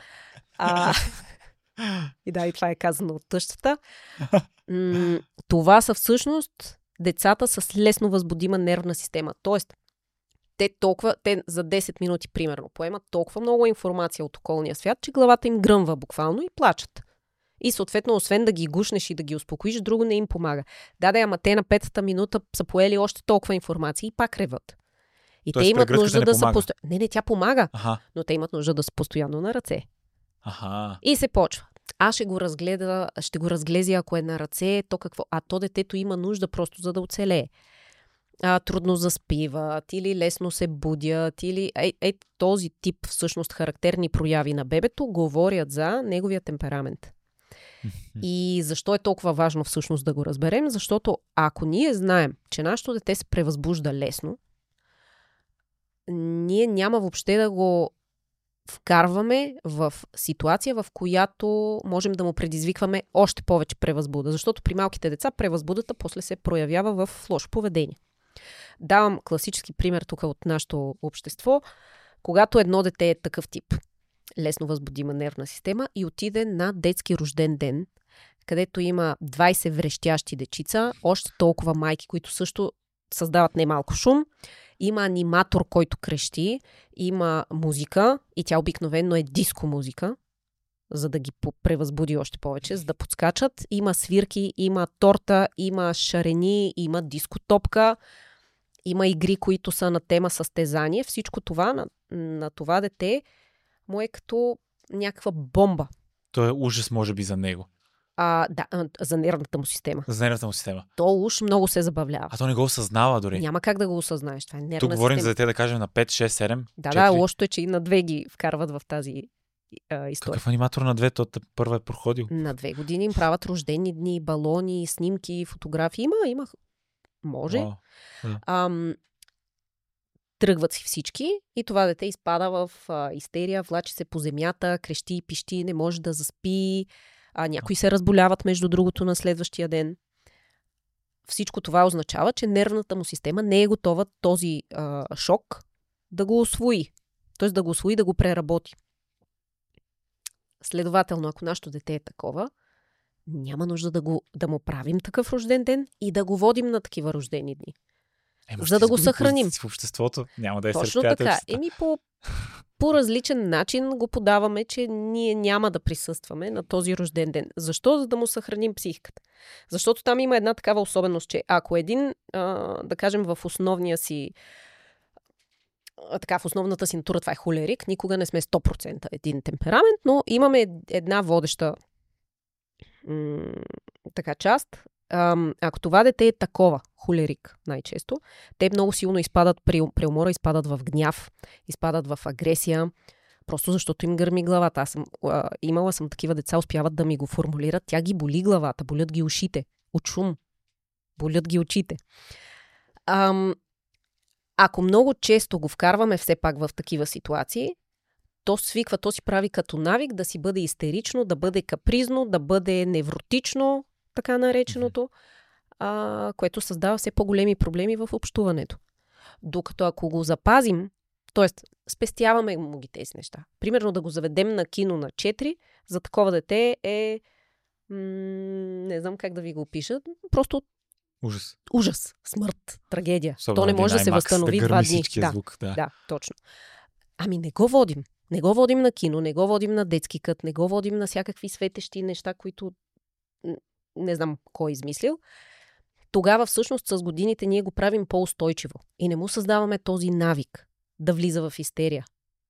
И това е казано от тъщата. Това са всъщност децата с лесно възбудима нервна система. Тоест, те за 10 минути, примерно, поемат толкова много информация от околния свят, че главата им гръмва буквално и плачат. И съответно, освен да ги гушнеш и да ги успокоиш, друго не им помага. Ама те на 5-та минута са поели още толкова информация и пак реват. И тоест, те имат нужда да са постоянно. Не, тя помага, но те имат нужда да са постоянно на ръце. И се почва. Аз ще го разглезя, ако е на ръце, то какво? То детето има нужда просто за да оцелее. Трудно заспиват или лесно се будят, или този тип всъщност характерни прояви на бебето говорят за неговия темперамент. И защо е толкова важно всъщност да го разберем? Защото ако ние знаем, че нашето дете се превъзбужда лесно, ние няма въобще да го вкарваме в ситуация, в която можем да му предизвикваме още повече превъзбуда. Защото при малките деца превъзбудата после се проявява в лошо поведение. Давам класически пример тук от нашето общество. Когато едно дете е такъв тип, лесно възбудима нервна система, и отиде на детски рожден ден, където има 20 врещящи дечица, още толкова майки, които също създават немалко шум, има аниматор, който крещи, има музика, и тя обикновено е диско музика, за да ги превъзбуди още повече, за да подскачат. Има свирки, има торта, има шарени, има дискотопка, има игри, които са на тема състезание. Всичко това на това дете му е като някаква бомба. То е ужас, може би, за него. За нервната му система. За нервната му система. То уж много се забавлява. То не го осъзнава дори. Няма как да го осъзнаеш. Това е нервна система. Тук говорим за дете, да кажем, на 5, 6, 7, 4. Да, лошото е, че и на 2 ги вкарват в тази история. Какъв аниматор на 2? Той първа е проходил. На 2 години им правят рождени дни, балони, снимки, фотографии. Има. Може. Тръгват си всички и това дете изпада в истерия, влачи се по земята, крещи, пищи, не може да заспи. Някои се разболяват, между другото, на следващия ден. всичко това означава, че нервната му система не е готова този шок да го усвои. Т.е. да го усвои, да го преработи. Следователно, ако нашето дете е такова, няма нужда да му правим такъв рожден ден и да го водим на такива рождени дни. За да го съхраним. В обществото няма да е точно така. По различен начин го подаваме, че ние няма да присъстваме на този рожден ден. Защо? За да му съхраним психиката. Защото там има една такава особеност, че ако един, да кажем, в основния си в основната си натура това е холерик, никога не сме 100% един темперамент, но имаме една водеща част. Ако това дете е такова, холерик най-често, те много силно изпадат при умора, изпадат в гняв, изпадат в агресия, просто защото им гърми главата. Имала съм такива деца, успяват да ми го формулират. Тя ги боли главата, болят ги ушите. От шум. Болят ги очите. Ако много често го вкарваме все пак в такива ситуации, то свиква, то си прави като навик да си бъде истерично, да бъде капризно, да бъде невротично, така нареченото, което създава все по-големи проблеми в общуването. Докато ако го запазим, т.е. спестяваме му ги тези неща. Примерно да го заведем на кино на 4, за такова дете е не знам как да ви го опиша, просто ужас, смърт, трагедия. То не може да се възстанови 2 дни. Звук, да, точно. Ами не го водим. Не го водим на кино, не го водим на детски кът, не го водим на всякакви светещи неща, които не знам кой е измислил. Тогава всъщност с годините ние го правим по-устойчиво и не му създаваме този навик да влиза в истерия.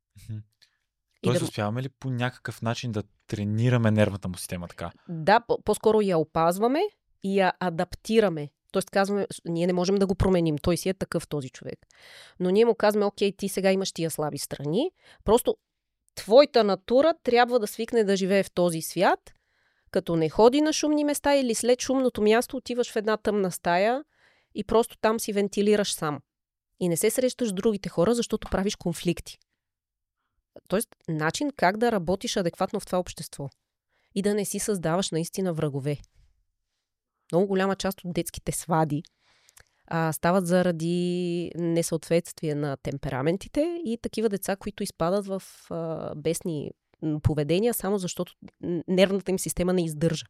Тоест успяваме ли по някакъв начин да тренираме нервната му система така? Да, по-скоро я опазваме и я адаптираме. Тоест казваме, ние не можем да го променим. Той си е такъв този човек. Но ние му казваме, окей, ти сега имаш тия слаби страни. Просто твоята натура трябва да свикне да живее в този свят, като не ходи на шумни места или след шумното място отиваш в една тъмна стая и просто там си вентилираш сам. И не се срещаш с другите хора, защото правиш конфликти. Тоест, начин как да работиш адекватно в това общество. И да не си създаваш наистина врагове. Много голяма част от детските свади стават заради несъответствие на темпераментите и такива деца, които изпадат в бесни поведения, само защото нервната им система не издържа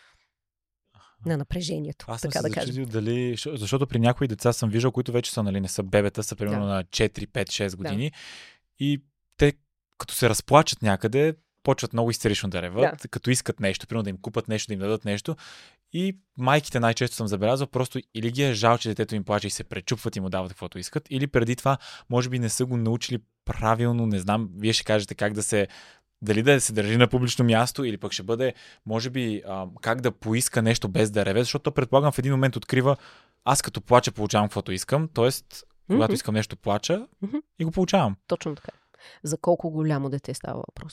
на напрежението. Аз съм се зачудил дали, защото при някои деца съм виждал, които вече са, не са бебета, са примерно на 4, 5, 6 години и те като се разплачат някъде, почват много истерично да реват, като искат нещо, примерно да им купат нещо, да им дадат нещо. И майките най-често съм забелязал, просто или ги е жал, че детето им плаче и се пречупват и му дават каквото искат, или преди това, може би не са го научили правилно, не знам, вие ще кажете как дали да се държи на публично място, или пък ще бъде, може би, как да поиска нещо без да реве, защото предполагам в един момент открива, аз като плача получавам каквото искам, т.е. когато искам нещо плача и го получавам. Точно така. За колко голямо дете става въпрос?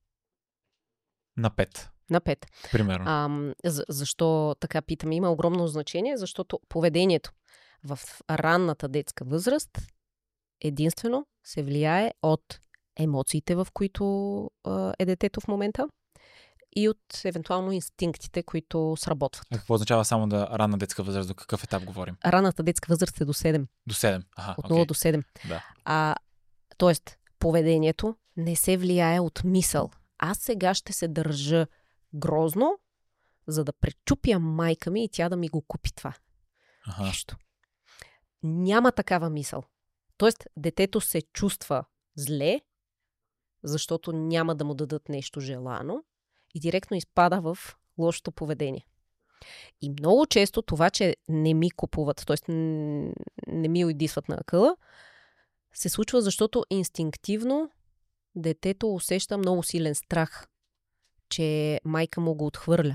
На 5. На 5. Примерно. Защо така питам? Има огромно значение, защото поведението в ранната детска възраст единствено се влияе от емоциите, в които е детето в момента и от евентуално инстинктите, които сработват. А какво означава само ранна детска възраст? До какъв етап говорим? Ранната детска възраст е до 7. До 7? От 0 до 7. Да. Тоест, поведението не се влияе от мисъл. Аз сега ще се държа грозно, за да пречупя майка ми и тя да ми го купи това. Нещо. Няма такава мисъл. Тоест, детето се чувства зле, защото няма да му дадат нещо желано и директно изпада в лошото поведение. И много често това, че не ми купуват, т.е. не ми уйдисват на акъла, се случва, защото инстинктивно детето усеща много силен страх, че майка му го отхвърля.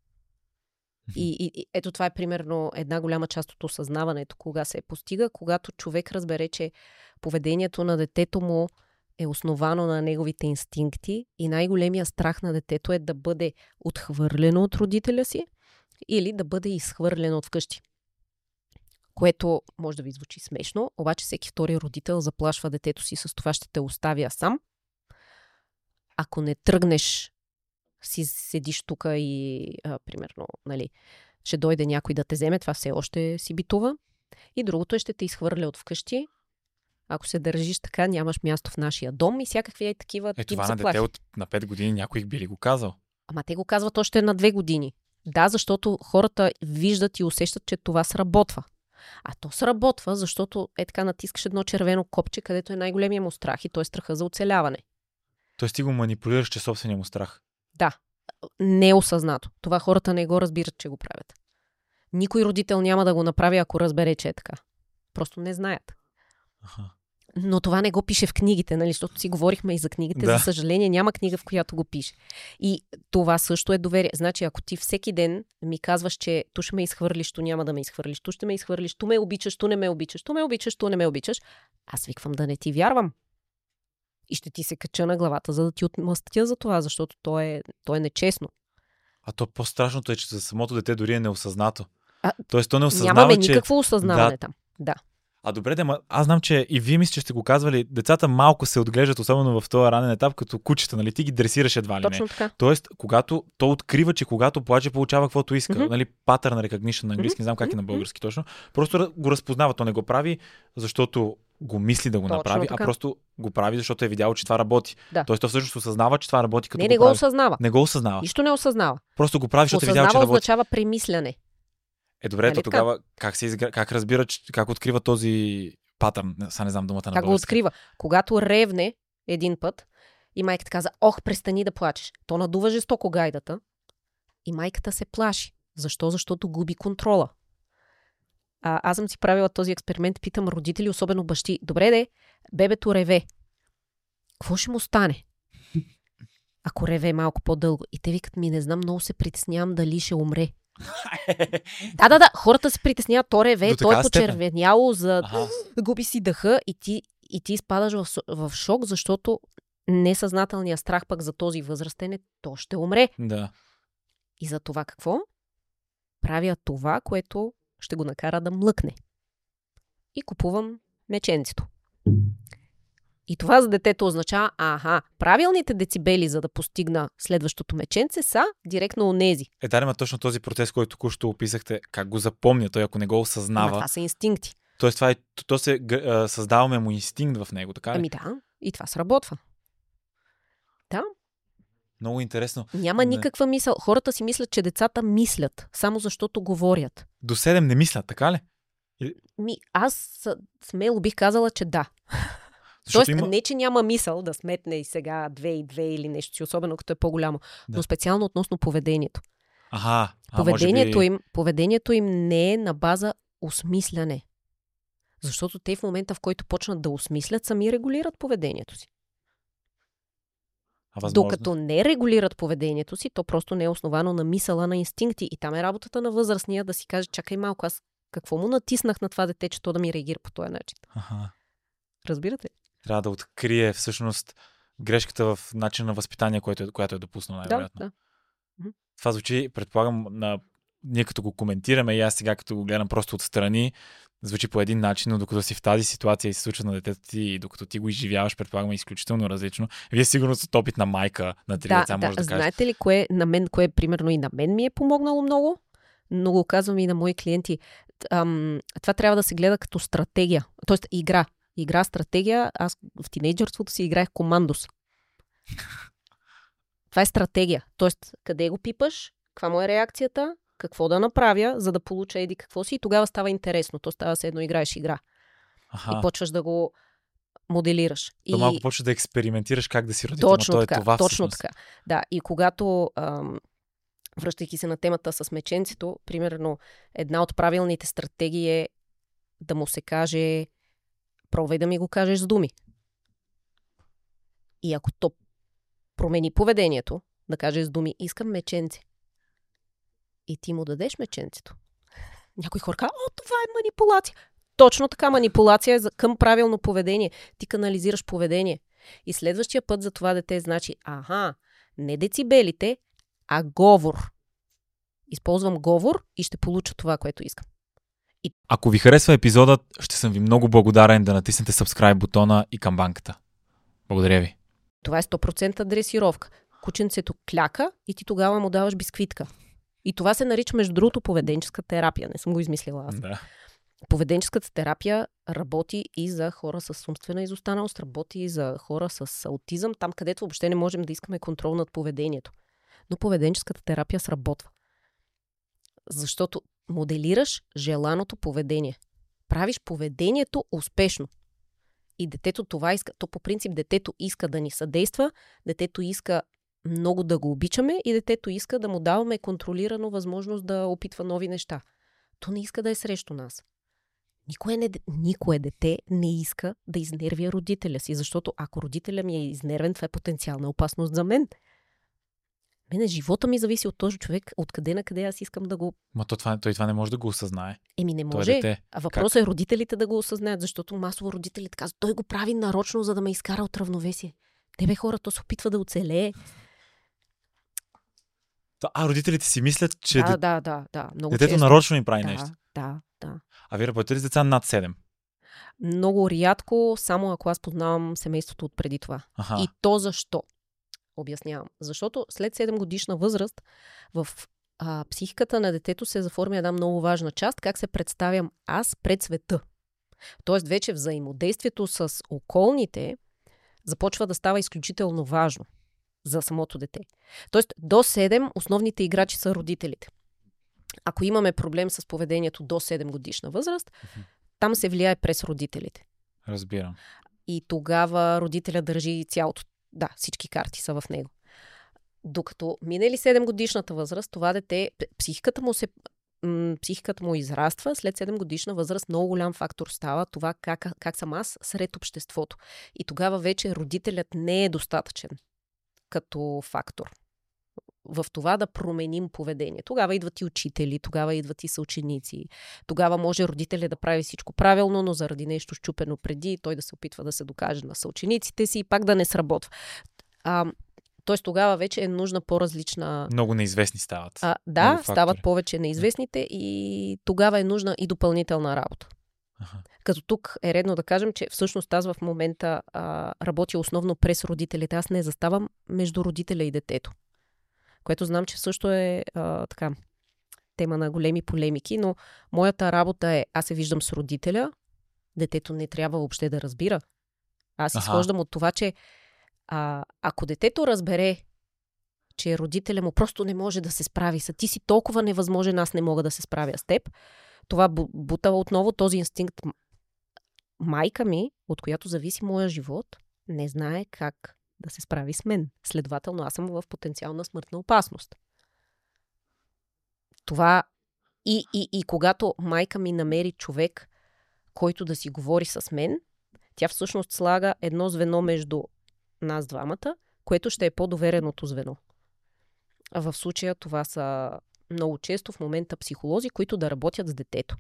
И ето това е примерно една голяма част от осъзнаването, кога се постига, когато човек разбере, че поведението на детето му е основано на неговите инстинкти и най-големия страх на детето е да бъде отхвърлено от родителя си или да бъде изхвърлено от вкъщи. Което може да ви звучи смешно, обаче всеки втори родител заплашва детето си с това: ще те оставя сам. Ако не тръгнеш, си седиш тук и, примерно, ще дойде някой да те вземе, това все още си битува. И другото ще те изхвърля от вкъщи. Ако се държиш така, нямаш място в нашия дом и всякакви такива тип това на заплахи. дете на 5 години някой би ли го казал? Ама те го казват още на 2 години. Да, защото хората виждат и усещат, че това сработва. А то сработва, защото така натискаш едно червено копче, където е най-големия му страх и то е страха за оцеляване. Тоест ти го манипулираш, че собствения му страх. Да, неосъзнато. Това хората не го разбират, че го правят. Никой родител няма да го направи, ако разбере, че е така. Просто не знаят. Аха. Но това не го пише в книгите, нали? Защото си говорихме и за книгите. Да. За съжаление, няма книга, в която го пише. И това също е доверие. Значи, ако ти всеки ден ми казваш, че ту ще ме изхвърлиш, ту няма да ме изхвърлиш, ту ще ме изхвърлиш, ту ме обичаш, ту не ме обичаш, ту ме обичаш, ту не ме обичаш, аз виквам да не ти вярвам. И ще ти се кача на главата, за да ти отмъстя за това, защото то е нечестно. А то по-страшното е, че за самото дете дори е неосъзнато. Тоест то не осъзнава, Нямаме че... никакво осъзнаване Да. там. Да. А добре, аз знам, че и вие мисля, че сте го казвали, децата малко се отглеждат, особено в този ранен етап, като кучета, нали? Ти ги дресираш едва ли не. Точно така. Тоест, когато то открива, че когато плаче, получава каквото иска. Мгм. Нали? Pattern recognition на английски, не знам как е на български точно. Просто го разпознава, то не го прави, защото го мисли да го Точно направи, така. а просто го прави, защото е видяло, че това работи. Да. Тоест, то всъщност осъзнава, че това работи, като Не го го прави. осъзнава. Не го осъзнава. Нищо не осъзнава. Просто го прави, защото е видял, че Осъзнава работи. означава премисляне. Добре, Нали то така? тогава как разбира, как открива този патърн? Сега не знам думата на Как го български. открива? Когато ревне един път и майката каза, ох, престани да плачеш. То надува жестоко гайдата и майката се плаши. Защо? Защото губи контрола. Аз съм си правила този експеримент, питам родители, особено бащи. Добре де, бебето реве. Какво ще му стане? Ако реве малко по-дълго. И те викат ми, не знам, много се притеснявам дали ще умре. Да, хората се притесняват, то реве, До той е такава степен? почервеняло, за Аха. губи си дъха и ти изпадаш в шок, защото несъзнателният страх пък за този възрастен е, то ще умре. Да. И за това какво? Правя това, което ще го накара да млъкне. И купувам меченцето. И това за детето означава, правилните децибели, за да постигна следващото меченце, са директно онези. Дарема точно този процес, който току-що описахте, как го запомня той, ако не го Ама осъзнава. това са инстинкти. Тоест създаваме му инстинкт в него, така ли? Ами да, и това сработва. Да, Много интересно. няма Не. никаква мисъл. Хората си мислят, че децата мислят, само защото говорят. До 7 не мислят, така ли? Аз смело бих казала, че да. Защото Тоест, не, че няма мисъл да сметне и сега 2 и 2 или нещо си, особено като е по-голямо, Да. но специално относно поведението. Поведението Поведението им не е на база осмисляне. Защото те в момента, в който почнат да осмислят, сами регулират поведението си. Докато не регулират поведението си, то просто не е основано на мисъла, на инстинкти. И там е работата на възрастния да си каже, чакай малко, аз какво му натиснах на това дете, че то да ми реагира по този начин. Разбирате? Трябва да открие всъщност грешката в начин на възпитание, която е допуснал най-вероятно. Да. Това звучи, предполагам, ние като го коментираме и аз сега като го гледам просто отстрани, звучи по един начин, но докато си в тази ситуация и се случва на детето ти и докато ти го изживяваш, предполагам е изключително различно. Вие сигурно сте опит на майка на 3 деца, може да кажете. Знаете ли кое примерно и на мен ми е помогнало много? Но го казвам и на мои клиенти. Това трябва да се гледа като стратегия. Тоест игра. Игра, стратегия. Аз в тинейджърството си играех командос. Това е стратегия. Тоест, къде го пипаш, каква му е реакцията, какво да направя, за да получа еди какво си и тогава става интересно. То става се едно играеш игра. И почваш да го моделираш. То малко почваш да експериментираш как да си родител. Точно така, това точно всъщност. така. Да, и когато, връщайки се на темата с меченцето, примерно една от правилните стратегии е да му се каже, пробвай да ми го кажеш с думи. И ако то промени поведението, да каже с думи, искам меченце. И ти му дадеш меченцето. Някой хора казва, това е манипулация. Точно така, манипулация е към правилно поведение. Ти канализираш поведение. И следващия път за това дете значи, не децибелите, а говор. Използвам говор и ще получа това, което искам. Ако ви харесва епизодът, ще съм ви много благодарен да натиснете subscribe бутона и камбанката. Благодаря ви. Това е 100% дресировка. Кученцето кляка и ти тогава му даваш бисквитка. И това се нарича, между другото, поведенческа терапия. Не съм го измислила аз. Да. Поведенческата терапия работи и за хора с умствена изостаналост, работи и за хора с аутизъм, там където въобще не можем да искаме контрол над поведението. Но поведенческата терапия сработва. Защото моделираш желаното поведение. Правиш поведението успешно. И детето това иска. То по принцип детето иска да ни съдейства, детето иска много да го обичаме и детето иска да му даваме контролирано възможност да опитва нови неща. То не иска да е срещу нас. Никое дете не иска да изнервя родителя си, защото ако родителя ми е изнервен, това е потенциална опасност за мен. Живота ми зависи от този човек, откъде на къде аз искам да го... Той това не може да го осъзнае. Не може. А въпросът е родителите да го осъзнаят, защото масово родителите казват, той го прави нарочно, за да ме изкара от равновесие. Те хора, то се опитва да оцелее. Родителите си мислят, че Да. Много детето често нарочно им прави нещо. Да. А вие работите ли с деца над 7? Много рядко, само ако аз познавам семейството от преди това. Аха. И то защо? Обяснявам. Защото след 7 годишна възраст в психиката на детето се заформя една много важна част, как се представям аз пред света. Тоест вече взаимодействието с околните започва да става изключително важно за самото дете. Тоест до 7 основните играчи са родителите. Ако имаме проблем с поведението до 7 годишна възраст, там се влияе през родителите. Разбирам. И тогава родителя държи цялото. Да, всички карти са в него. Докато минали 7 годишната възраст, това дете, психиката му израства, след 7 годишна възраст много голям фактор става това как съм аз сред обществото. И тогава вече родителят не е достатъчен като фактор в това да променим поведение. Тогава идват и учители, тогава идват и съученици. Тогава може родителят да прави всичко правилно, но заради нещо счупено преди, той да се опитва да се докаже на съучениците си и пак да не сработва. Тоест тогава вече е нужна по-различна... Много неизвестни стават. Стават повече неизвестните и тогава е нужна и допълнителна работа. Аха. Като тук е редно да кажем, че всъщност аз в момента работя основно през родителите. Аз не заставам между родителя и детето. Което знам, че също е тема на големи полемики, но моята работа е, аз се виждам с родителя, детето не трябва въобще да разбира. Аз изхождам от това, че ако детето разбере, че родителя му просто не може да се справи с ти си толкова невъзможен, аз не мога да се справя с теб, това бута отново този инстинкт. Майка ми, от която зависи моя живот, не знае как да се справи с мен. Следователно, аз съм в потенциална смъртна опасност. Това и когато майка ми намери човек, който да си говори с мен, тя всъщност слага едно звено между нас двамата, което ще е по-довереното звено. А в случая това са много често в момента психолози, които да работят с детето.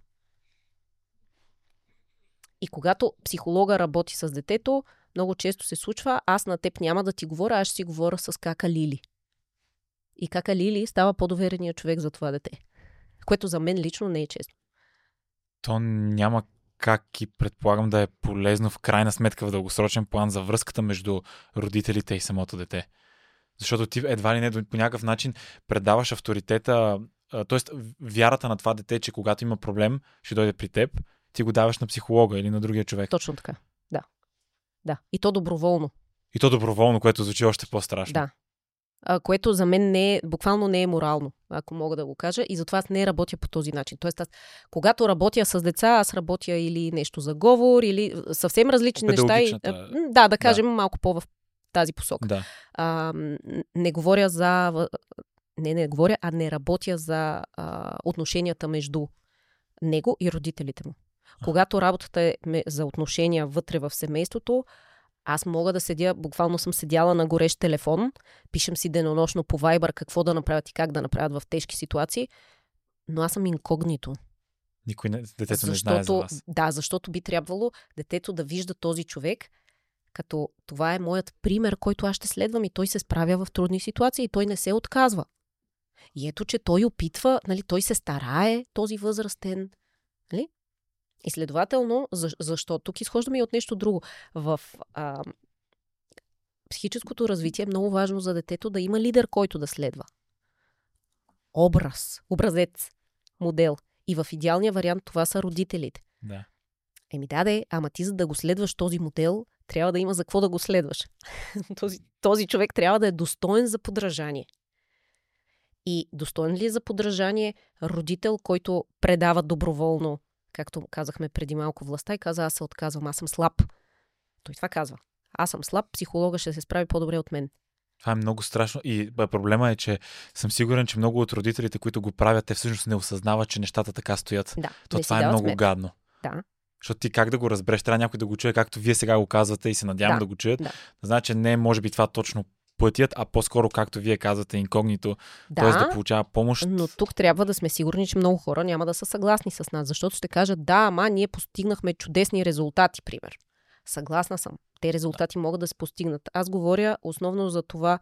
И когато психолога работи с детето, много често се случва, аз на теб няма да ти говоря, аз ще си говоря с кака Лили. И кака Лили става по-довереният човек за това дете. Което за мен лично не е честно. То няма как и предполагам да е полезно в крайна сметка в дългосрочен план за връзката между родителите и самото дете. Защото ти едва ли не по някакъв начин предаваш авторитета, т.е. вярата на това дете, че когато има проблем, ще дойде при теб, ти го даваш на психолога или на другия човек. Точно така, да. И то доброволно. И то доброволно, което звучи още по-страшно. Да. Което за мен буквално не е морално, ако мога да го кажа. И затова аз не работя по този начин. Тоест, когато работя с деца, аз работя или нещо за говор, или съвсем различни неща. Да кажем малко по-в тази посока. Да. Не говоря за... Не говоря, а не работя за отношенията между него и родителите му. Когато работата е за отношения вътре в семейството, аз мога да седя, буквално съм седяла на горещ телефон, пишем си денонощно по Viber какво да направят и как да направят в тежки ситуации, но аз съм инкогнито. Детето не знае за вас. Да, защото би трябвало детето да вижда този човек, като това е моят пример, който аз ще следвам и той се справя в трудни ситуации и той не се отказва. И ето, че той опитва, той се старае, този възрастен. Нали? И следователно, защо? Тук изхождаме и от нещо друго. В психическото развитие е много важно за детето да има лидер, който да следва. образец, модел. И в идеалния вариант това са родителите. Да. Ама ти за да го следваш този модел, трябва да има за какво да го следваш. този човек трябва да е достоен за подражание. И достоен ли е за подражание родител, който предава доброволно, както казахме преди малко, властта и каза, аз се отказвам, аз съм слаб. Той това казва. Аз съм слаб, психолога ще се справи по-добре от мен. Това е много страшно и проблема е, че съм сигурен, че много от родителите, които го правят, те всъщност не осъзнават, че нещата така стоят. Да, това е много гадно. Да. Защото ти как да го разбереш? Трябва някой да го чуе, както вие сега го казвате и се надявам да го чуят. Да. Значи не е, може би, това точно пътят, а по-скоро, както вие казвате, инкогнито, т.е. да получава помощ. Но тук трябва да сме сигурни, че много хора няма да са съгласни с нас, защото ще кажат, да, ама ние постигнахме чудесни резултати, пример. Съгласна съм. Те резултати могат да се постигнат. Аз говоря основно за това,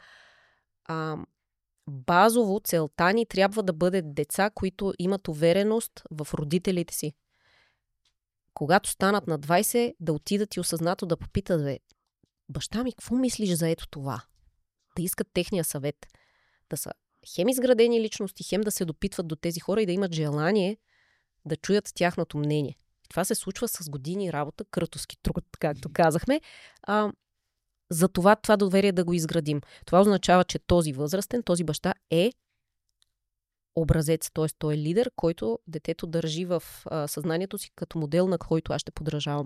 базово целта ни трябва да бъде деца, които имат увереност в родителите си. Когато станат на 20, да отидат и осъзнато да попитат, баща ми, какво мислиш за ето това? Да искат техния съвет. Да са хем изградени личности, хем да се допитват до тези хора и да имат желание да чуят тяхното мнение. Това се случва с години работа, крътовски труд, както казахме. За това доверие да го изградим. Това означава, че този възрастен, този баща е образец, т.е. той е лидер, който детето държи в съзнанието си като модел, на който аз ще подражавам.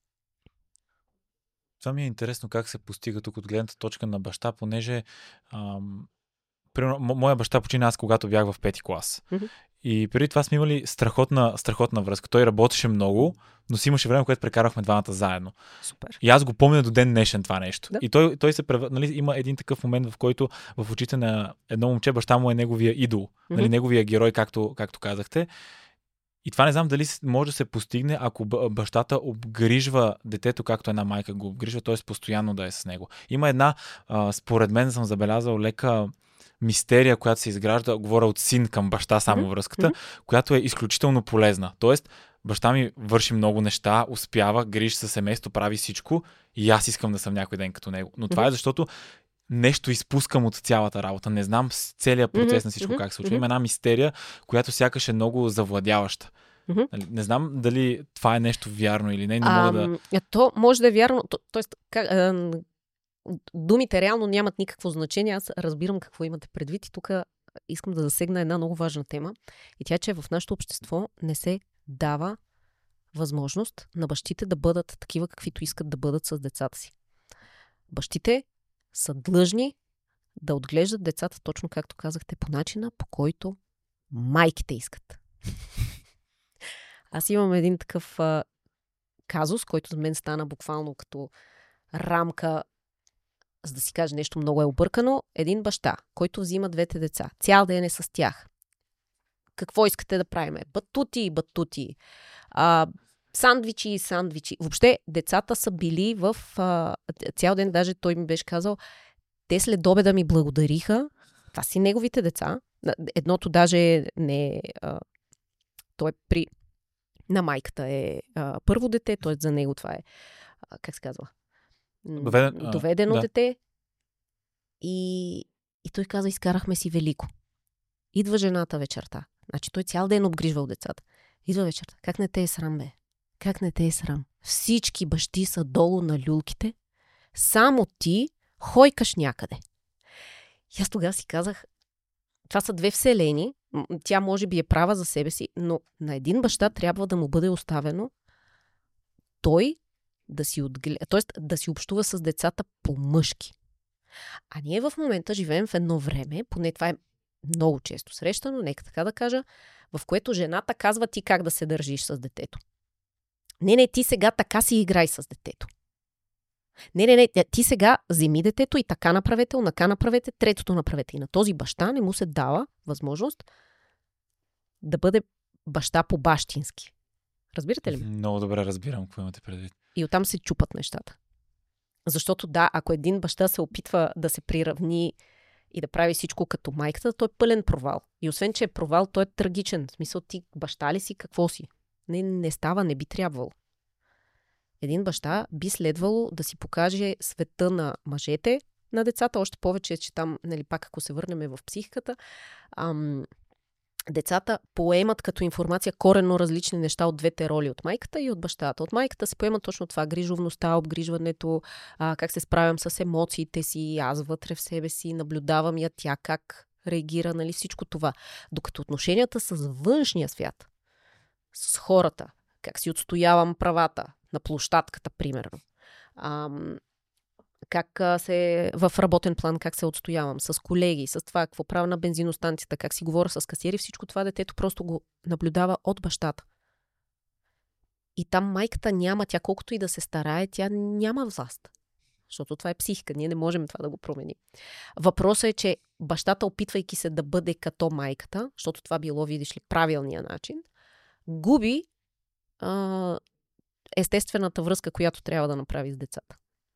Това ми е интересно как се постига тук от гледната точка на баща, понеже примерно, моя баща почина аз, когато бях в 5-ти клас. Mm-hmm. И преди това сме имали страхотна връзка. Той работеше много, но си имаше време, което прекарахме двамата заедно. Супер. И аз го помня до ден днешен това нещо. Да. И той се има един такъв момент, в който в очите на едно момче баща му е неговия идол, неговия герой, както казахте. И това не знам дали може да се постигне, ако бащата обгрижва детето, както една майка го обгрижва, т.е. постоянно да е с него. Има една, според мен съм забелязал, лека мистерия, която се изгражда, говоря от син към баща само връзката, която е изключително полезна. Тоест, баща ми върши много неща, успява, грижи се семейство, прави всичко и аз искам да съм някой ден като него. Но това е защото нещо изпускам от цялата работа. Не знам целият процес на всичко как се случва. Има една мистерия, която сякаш е много завладяваща. Не знам дали това е нещо вярно или не. То може да е вярно. Тоест, думите реално нямат никакво значение. Аз разбирам какво имате предвид и тук искам да засегна една много важна тема. И тя, че в нашето общество не се дава възможност на бащите да бъдат такива, каквито искат да бъдат с децата си. Бащите са длъжни да отглеждат децата, точно както казахте, по начина, по който майките искат. Аз имам един такъв казус, който за мен стана буквално като рамка, за да си каже нещо много е объркано. Един баща, който взима двете деца, цял ден е с тях. Какво искате да правим? Батути, сандвичи. Въобще, децата са били в цял ден, даже той ми беше казал, те след обеда ми благодариха. Това си неговите деца. Едното даже не той е на майката е първо дете, т.е. за него това е, как се казва? Доведено дете. И той каза, изкарахме си велико. Идва жената вечерта. Значи той цял ден обгрижвал децата. Идва вечерта. Как не те е срам, бе? Как не те е срам? Всички бащи са долу на люлките. Само ти хойкаш някъде. И аз тогава си казах, това са две вселени. Тя може би е права за себе си, но на един баща трябва да му бъде оставено той да си да си общува с децата по-мъжки. А ние в момента живеем в едно време, поне това е много често срещано, нека така да кажа, в което жената казва ти как да се държиш с детето. Не, ти сега така си играй с детето. Не, ти сега вземи детето и така направете, онака направете, третото направете. И на този баща не му се дава възможност да бъде баща по-бащински. Разбирате ли? Много добре разбирам какво имате предвид. И оттам се чупат нещата. Защото да, ако един баща се опитва да се приравни и да прави всичко като майката, той е пълен провал. И освен, че е провал, той е трагичен. В смисъл, ти баща ли си, какво си? Не става, не би трябвало. Един баща би следвало да си покаже света на мъжете, на децата, още повече, че там, нали, пак ако се върнем в психиката, децата поемат като информация коренно различни неща от двете роли, от майката и от бащата. От майката се поема точно това, грижовността, обгрижването, как се справям с емоциите си, аз вътре в себе си, наблюдавам я тя как реагира, нали, всичко това. Докато отношенията с външния свят, с хората, как си отстоявам правата на площадката, примерно, как в работен план, как се отстоявам, с колеги, с това, какво правя на бензиностанцията, как си говоря с касиери, всичко това детето просто го наблюдава от бащата. И там майката няма, тя колкото и да се старае, тя няма власт. Защото това е психика, ние не можем това да го променим. Въпросът е, че бащата, опитвайки се да бъде като майката, защото това било, видиш ли, правилния начин, губи естествената връзка, която трябва да направи с децата.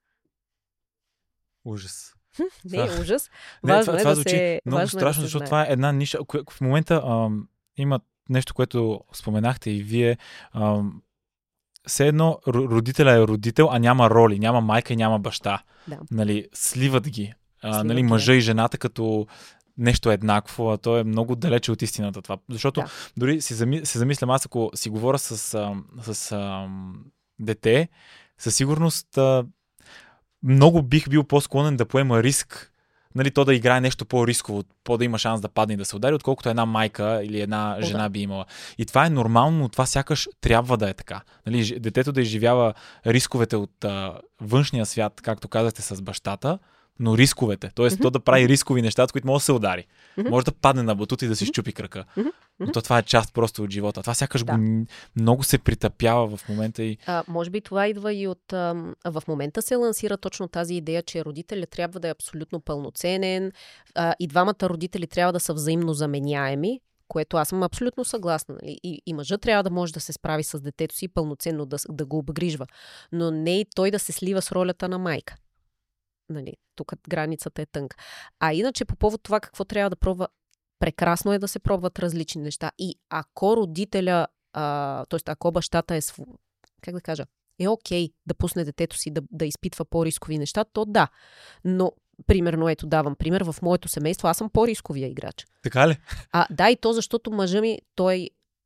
Ужас. Не е ужас. Важно това звучи много страшно, защото това е една ниша. В момента има нещо, което споменахте и вие. Все едно родителя е родител, а няма роли. Няма майка и няма баща. Да. Нали, сливат ги. Нали, мъжа и жената като нещо еднакво, а то е много далече от истината това. Защото дори се замислям, аз ако си говоря с дете, със сигурност много бих бил по-склонен да поема риск, нали, то да играе нещо по-рисково, да има шанс да падне и да се удари, отколкото една майка или една жена би имала. И това е нормално, но това сякаш трябва да е така. Нали, детето да изживява рисковете от външния свят, както казахте, с бащата, но рисковете. Тоест, то да прави рискови неща, от които може да се удари. Може да падне на батут и да си щупи крака. Но това е част просто от живота. Това сякаш много се притъпява в момента. И... може би това идва и от... в момента се лансира точно тази идея, че родителят трябва да е абсолютно пълноценен и двамата родители трябва да са взаимно заменяеми, което аз съм абсолютно съгласна. Нали? И мъжът трябва да може да се справи с детето си пълноценно, да го обгрижва. Но не и той да се слива с ролята на майка. Нали, тук границата е тънка. А иначе по повод това какво трябва да пробва, прекрасно е да се пробват различни неща. И ако родителя, т.е. ако бащата е окей да пусне детето си да изпитва по-рискови неща, то да. Но, примерно, ето давам пример, в моето семейство аз съм по-рисковия играч. Така ли? Да, и то защото мъжа ми, той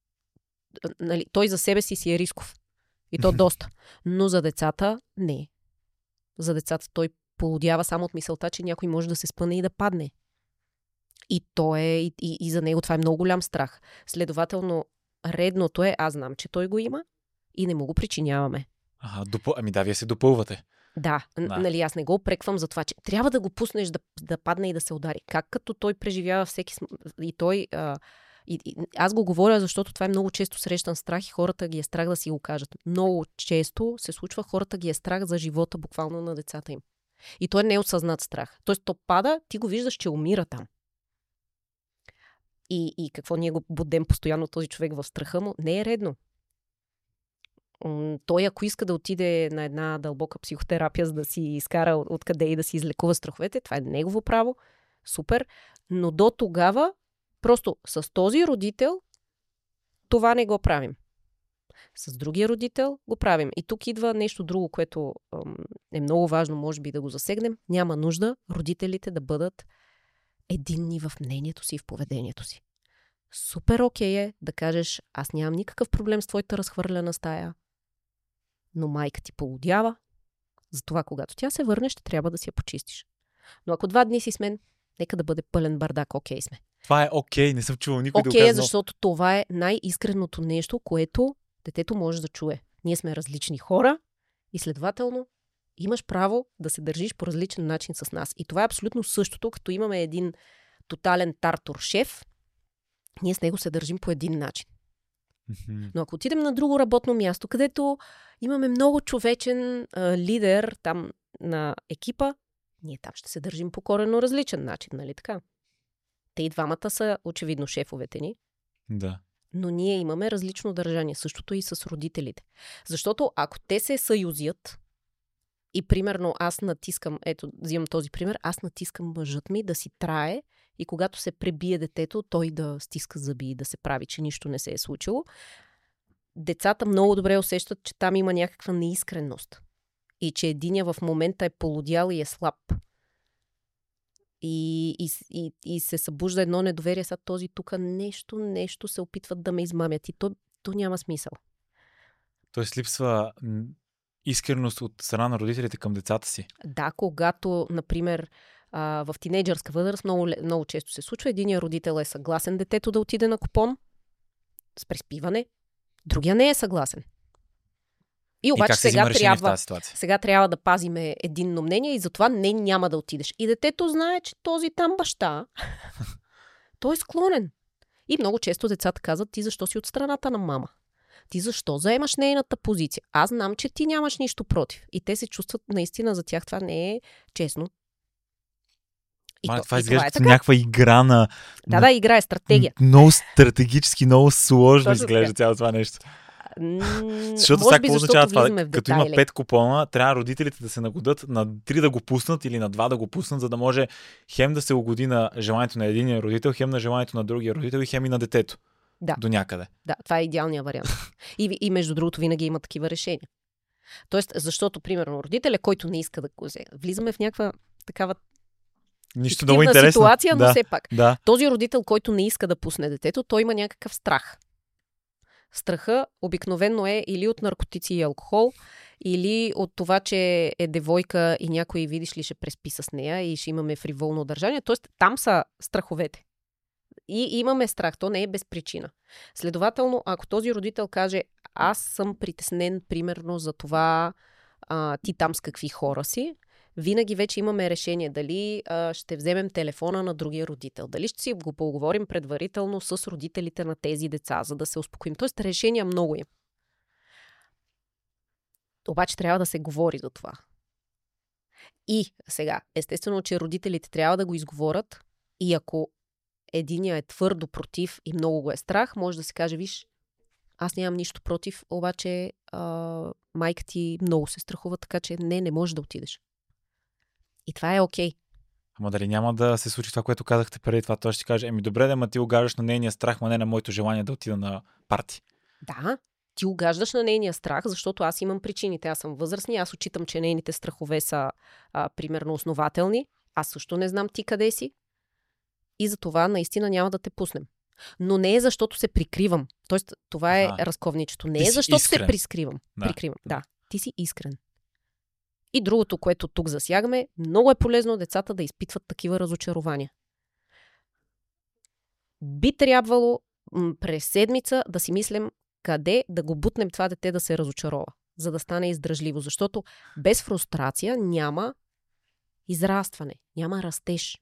за себе си е рисков. И то доста. Но за децата не. За децата той полудява само от мисълта, че някой може да се спъне и да падне. И то е, и за него това е много голям страх. Следователно, редното е, аз знам, че той го има и не му го причиняваме. Вие се допълвате. Да, нали, аз не го опреквам за това, че трябва да го пуснеш да падне и да се удари. Как като той преживява всеки... И той... аз го говоря, защото това е много често срещан страх и хората ги е страх да си го кажат. Много често се случва, хората ги е страх за живота буквално на децата им. И той не е осъзнат страх. Тоест, то пада, ти го виждаш, че умира там. И какво ние го будем постоянно този човек в страха му, не е редно. Той, ако иска да отиде на една дълбока психотерапия, за да си изкара откъде и да си излекува страховете, това е негово право. Супер. Но до тогава, просто с този родител, това не го правим. С другия родител го правим. И тук идва нещо друго, което е много важно, може би да го засегнем. Няма нужда родителите да бъдат единни в мнението си и в поведението си. Супер окей е да кажеш, аз нямам никакъв проблем с твоята разхвърляна стая, но майка ти полудява, затова когато тя се върне, ще трябва да си я почистиш. Но ако 2 дни си с мен, нека да бъде пълен бардак, окей сме. Това е окей, не съм чувал никой да го казва. Защото това е най-искреното нещо, което детето може да чуе. Ние сме различни хора и следователно имаш право да се държиш по различен начин с нас. И това е абсолютно същото, като имаме един тотален тартор шеф, ние с него се държим по един начин. Но ако отидем на друго работно място, където имаме много човечен лидер там на екипа, ние там ще се държим по коренно различен начин, нали така? Те и двамата са очевидно шефовете ни. Да. Но ние имаме различно държание. Същото и с родителите. Защото ако те се съюзят и примерно аз натискам, ето, взимам този пример, аз натискам мъжът ми да си трае и когато се пребие детето, той да стиска зъби и да се прави, че нищо не се е случило. Децата много добре усещат, че там има някаква неискренност. И че единия в момента е полудял и е слаб. И се събужда едно недоверие, сега този тук нещо се опитват да ме измамят. И то няма смисъл. Тоест липсва искреност от страна на родителите към децата си. Да, когато, например, в тинейджърска възраст много често се случва. Единият родител е съгласен детето да отиде на купон с преспиване, другия не е съгласен. И обаче сега трябва да пазиме единно мнение и затова няма да отидеш. И детето знае, че този там баща той е склонен. И много често децата казват: ти защо си от страната на мама? Ти защо заемаш нейната позиция? Аз знам, че ти нямаш нищо против. И те се чувстват, наистина за тях това не е честно. Това изглежда като някаква игра на... Да, игра е стратегия. Много стратегически, много сложно изглежда цяло това нещо. Защото сега какво означава това? Като има 5 купона, трябва родителите да се нагодят на 3 да го пуснат или на 2 да го пуснат, за да може хем да се угоди на желанието на единия родител, хем на желанието на другия родител и хем и на детето. Да. До някъде. Да, това е идеалният вариант. И между другото винаги има такива решения. Тоест, защото, примерно, родителя, който не иска да го взе, влизаме в някаква такава нищо много интересно ситуация, но все пак. Да. Този родител, който не иска да пусне детето, той има някакъв страх. Страха обикновено е или от наркотици и алкохол, или от това, че е девойка и някой, видиш ли, ще преспи с нея и ще имаме фриволно държание. Тоест, там са страховете. И имаме страх. То не е без причина. Следователно, ако този родител каже: аз съм притеснен, примерно, за това ти там с какви хора си, винаги вече имаме решение дали ще вземем телефона на другия родител, дали ще си го поговорим предварително с родителите на тези деца, за да се успокоим. Тоест, решения много има. Обаче трябва да се говори за това. И сега, естествено, че родителите трябва да го изговорят и ако единия е твърдо против и много го е страх, може да се каже: виж, аз нямам нищо против, обаче майка ти много се страхува, така че не можеш да отидеш. И това е окей. Ама дали няма да се случи това, което казахте преди това? Той ще каже: добре, да, ма ти угаждаш на нейния страх, ма не на моето желание да отида на парти. Да, ти угаждаш на нейния страх, защото аз имам причините. Аз съм възрастни, аз отчитам, че нейните страхове са примерно основателни. Аз също не знам ти къде си. И за това наистина няма да те пуснем. Но не е защото се прикривам. Тоест, това е разковничето. Не е защото се прикривам. Да, ти си искрен. И другото, което тук засягаме, много е полезно децата да изпитват такива разочарования. Би трябвало през седмица да си мислим къде да го бутнем това дете да се разочарова, за да стане издръжливо. Защото без фрустрация няма израстване, няма растеж.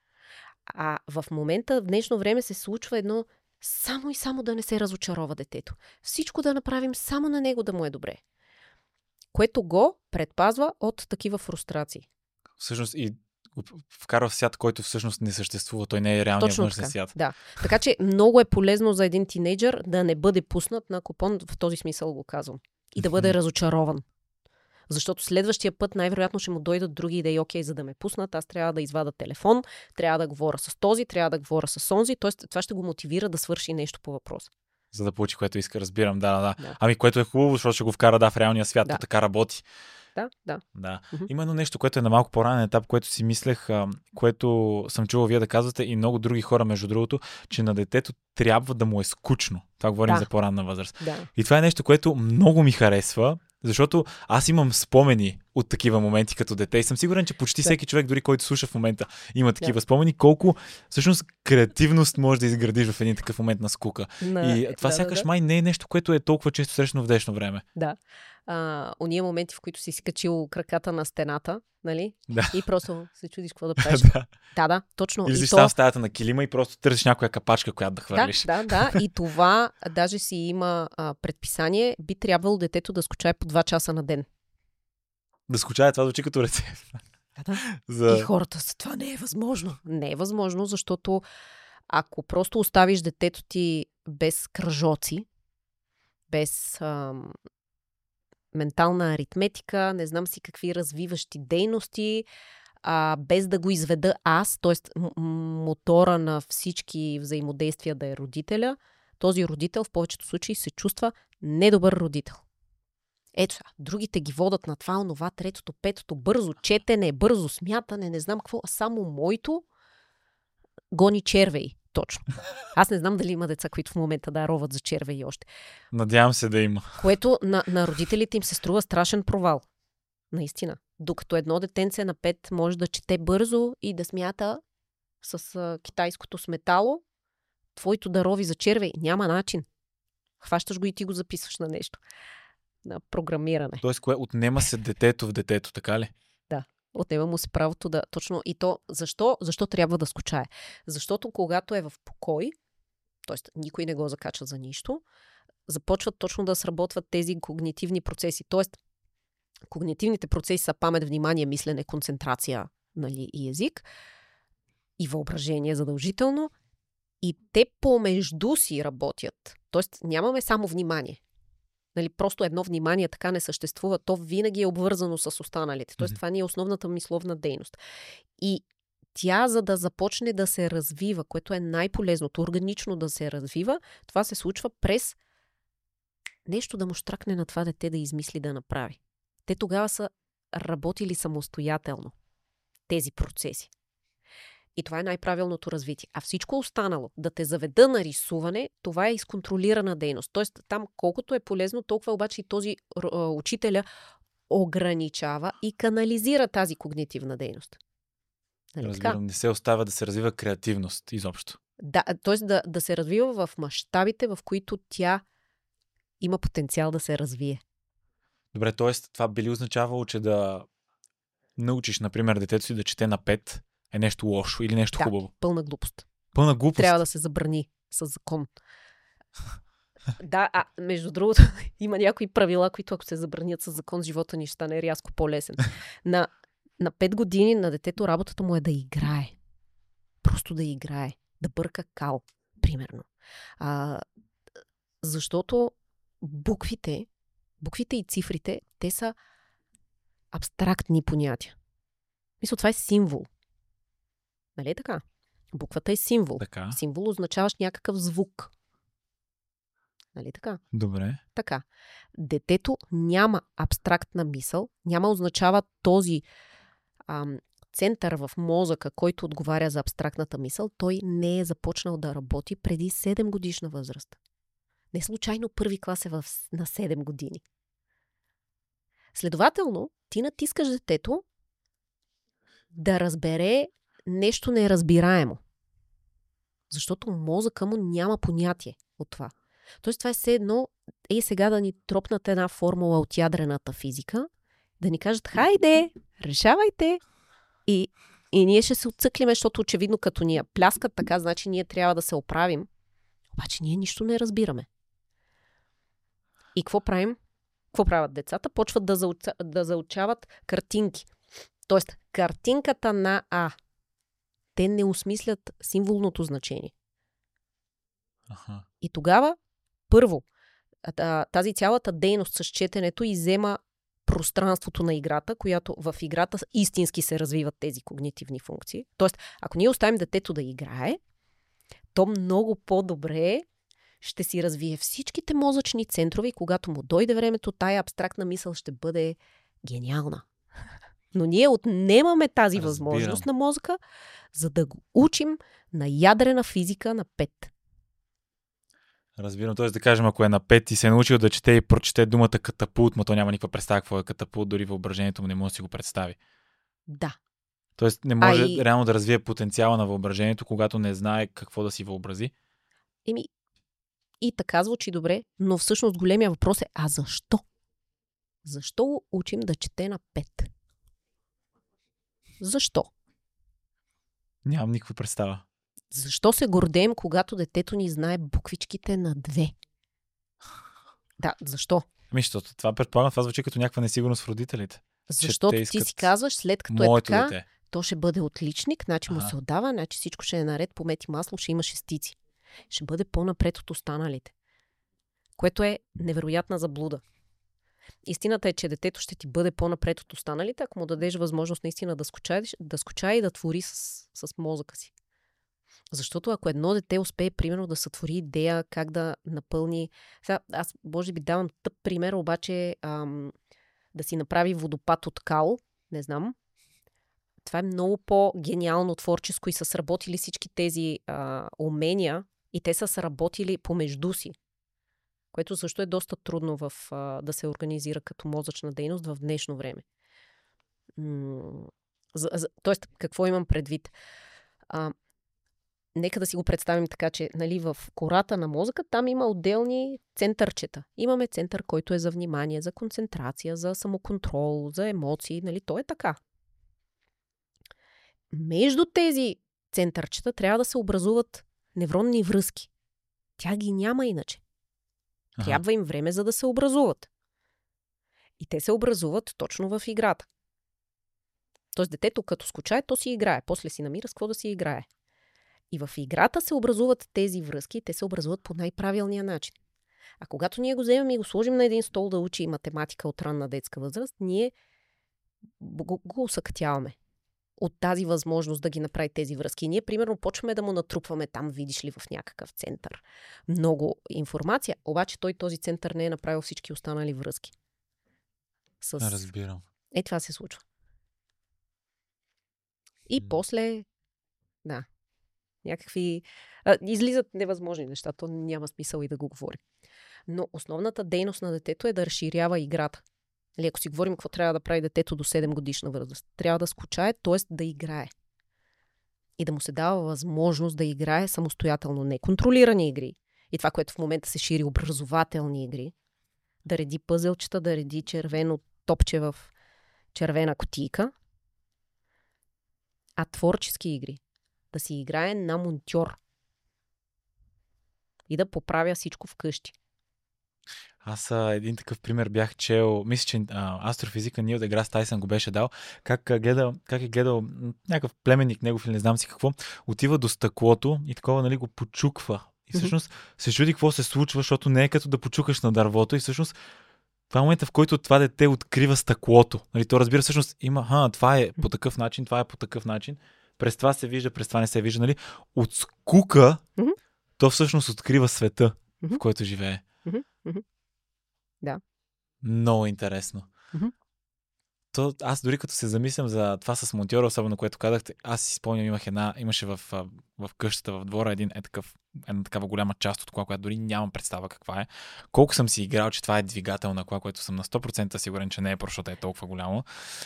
А в момента, в днешно време се случва едно само и само да не се разочарова детето. Всичко да направим само на него да му е добре. Което го предпазва от такива фрустрации. Всъщност и вкарва в свят, който всъщност не съществува. Той не е реалният външен свят. Да. Така че много е полезно за един тинейджър да не бъде пуснат на купон, в този смисъл го казвам. И да бъде разочарован. Защото следващия път най-вероятно ще му дойдат други идеи: окей, за да ме пуснат, аз трябва да извада телефон, трябва да говоря с този, трябва да говоря с онзи. Тоест, това ще го мотивира да свърши нещо по въпроса. За да получи което иска, разбирам. Да. Ами, което е хубаво, защото ще го вкара в реалния свят. Да. Така работи. Да. Има едно нещо, което е на малко по-ранен етап, което си мислех, което съм чувал вие да казвате и много други хора, между другото, че на детето трябва да му е скучно. Това говорим за по-ранна възраст. Да. И това е нещо, което много ми харесва, защото аз имам спомени от такива моменти като дете и съм сигурен, че почти всеки човек, дори който слуша в момента, има такива спомени, колко всъщност креативност може да изградиш в един такъв момент на скука. И това сякаш май не е нещо, което е толкова често срещано в днешно време. Да. Ония моменти, в които си качил краката на стената, нали? Да. И просто се чудиш какво да правиш. Да, точно. Или си там в стаята на килима и просто търсиш някоя капачка, която да хвърлиш. Да. И това даже си има предписание. Би трябвало детето да скучае по 2 часа на ден. Да скучае, това звучи като рецепт. Да. И хората са: това не е възможно. Не е възможно, защото ако просто оставиш детето ти без кръжоци, без ментална аритметика, не знам си какви развиващи дейности, без да го изведа аз, т.е. мотора на всички взаимодействия да е родителя, този родител в повечето случаи се чувства недобър родител. Ето сега, другите ги водат на това, онова, третото, петото, бързо четене, бързо смятане, не знам какво, а само моето гони червеи. Точно. Аз не знам дали има деца, които в момента да роват за червеи още. Надявам се да има. Което на родителите им се струва страшен провал. Наистина. Докато едно детенце на 5 може да чете бързо и да смята с китайското сметало, твоето да рови за червей няма начин. Хващаш го и ти го записваш на нещо. На програмиране. Тоест, кое отнема се детето в детето, така ли? Да. Отнема му се правото да... Точно и то... Защо трябва да скучае? Защото когато е в покой, т.е. никой не го закача за нищо, започват точно да сработват тези когнитивни процеси. Т.е. когнитивните процеси са памет, внимание, мислене, концентрация, нали, и език, и въображение задължително. И те помежду си работят. Тоест нямаме само внимание. Нали, просто едно внимание така не съществува. То винаги е обвързано с останалите. Тоест това ни е основната мисловна дейност. И тя, за да започне да се развива, което е най-полезното, органично да се развива, това се случва през нещо да му щракне на това дете да измисли да направи. Те тогава са работили самостоятелно тези процеси. И това е най-правилното развитие. А всичко останало, да те заведа на рисуване, това е изконтролирана дейност. Тоест там колкото е полезно, толкова обаче и този учителя ограничава и канализира тази когнитивна дейност. Нали, разбирам, не се оставя да се развива креативност изобщо. Да, т.е. да се развива в мащабите, в които тя има потенциал да се развие. Добре, т.е. това би ли означавало, че да научиш, например, детето си да чете на 5 е нещо лошо или нещо хубаво? Пълна глупост. Пълна глупост? Трябва да се забрани с закон. Да, между другото, има някои правила, които ако се забранят с закон, живота ни ще стане рязко по-лесен. На 5 години на детето работата му е да играе. Просто да играе. Да бърка кал, примерно. Защото буквите и цифрите, те са абстрактни понятия. Мисля, това е символ. Нали е така? Буквата е символ. Така. Символ означаваш някакъв звук. Нали така? Добре. Така. Детето няма абстрактна мисъл, няма означава този център в мозъка, който отговаря за абстрактната мисъл, той не е започнал да работи преди 7 годишна възраст. Не случайно първи клас е на 7 години. Следователно, ти натискаш детето да разбере нещо неразбираемо. Защото мозъка му няма понятие от това. Тоест това е все едно, сега да ни тропнат една формула от ядрената физика, да ни кажат, хайде, решавайте. И ние ще се отцъклиме, защото очевидно като ни я пляскат така, значи ние трябва да се оправим. Обаче ние нищо не разбираме. И какво правим? Какво правят децата? Почват да заучават картинки. Тоест, картинката на А. Те не осмислят символното значение. Аха. И тогава, първо, тази цялата дейност с четенето иззема пространството на играта, която в играта истински се развиват тези когнитивни функции. Тоест, ако ние оставим детето да играе, то много по-добре ще си развие всичките мозъчни центрове и когато му дойде времето, тая абстрактна мисъл ще бъде гениална. Но ние отнемаме тази възможност на мозъка, за да го учим на ядрена физика на 5. Разбирам, т.е. да кажем, ако е на 5 и се е научил да чете и прочете думата катапулт, но то няма никаква представа какво е катапулт, дори въображението му не може да си го представи. Да. Тоест не може реално да развие потенциала на въображението, когато не знае какво да си въобрази. И така звучи добре, но всъщност големия въпрос е, защо? Защо учим да чете на 5? Защо? Нямам никаква представа. Защо се гордеем, когато детето ни знае буквичките на 2? Да, защо? Защото това предполагам, това звучи като някаква несигурност в родителите. Защото ти си казваш, след като е така, дете. То ще бъде отличник, значи му се отдава, значи всичко ще е наред, помет и масло, ще има шестици. Ще бъде по-напред от останалите. Което е невероятна заблуда. Истината е, че детето ще ти бъде по-напред от останалите, ако му дадеш възможност наистина да скучае и да твори с мозъка си. Защото ако едно дете успее, примерно, да сътвори идея как да напълни... Сега, аз може би давам тъп пример, обаче да си направи водопад от кал, не знам. това е много по-гениално творческо и са сработили всички тези умения и те са сработили помежду си, което също е доста трудно да се организира като мозъчна дейност в днешно време. Тоест, какво имам предвид? Нека да си го представим така, че нали, в кората на мозъка там има отделни центърчета. Имаме център, който е за внимание, за концентрация, за самоконтрол, за емоции. Нали, то е така. Между тези центърчета трябва да се образуват невронни връзки. Тя ги няма иначе. Трябва им време, за да се образуват. И те се образуват точно в играта. Тоест детето като скучае, то си играе. После си намира с какво да си играе. И в играта се образуват тези връзки, те се образуват по най-правилния начин. А когато ние го вземем и го сложим на един стол да учи математика от ранна детска възраст, ние го усъкътяваме от тази възможност да ги направи тези връзки. И ние, примерно, почваме да му натрупваме там, видиш ли, в някакъв център много информация, обаче той този център не е направил всички останали връзки. Разбирам. Това се случва. И после, някакви излизат невъзможни неща, то няма смисъл и да го говорим. Но основната дейност на детето е да разширява играта. Ако си говорим какво трябва да прави детето до 7 годишна възраст, трябва да скучае, т.е. да играе. И да му се дава възможност да играе самостоятелно, неконтролирани игри. И това, което в момента се шири, образователни игри. Да реди пъзелчета, да реди червено топче в червена кутийка. А творчески игри. Да си играе на монтьор. И да поправя всичко вкъщи. Аз един такъв пример бях чел, мисля, че астрофизика Нил Деграс Тайсън го беше дал, как е гледал някакъв племенник негов или не знам си какво, отива до стъклото и такова, нали, го почуква. И всъщност се чуди какво се случва, защото не е като да почукаш на дървото и всъщност това е момента, в който това дете открива стъклото. Нали, то разбира всъщност има, това е по такъв начин, това е по такъв начин. През това се вижда, през това не се вижда. Нали? От скука то всъщност открива света, в който живее. Да. Много интересно. Аз дори като се замислям за това с монтьора, особено което казахте, аз си спомням, имаше в къщата, в двора една такава голяма част от кола, която дори нямам представа каква е. Колко съм си играл, че това е двигател на кола, което съм на 100% сигурен, че не е, защото е толкова голямо.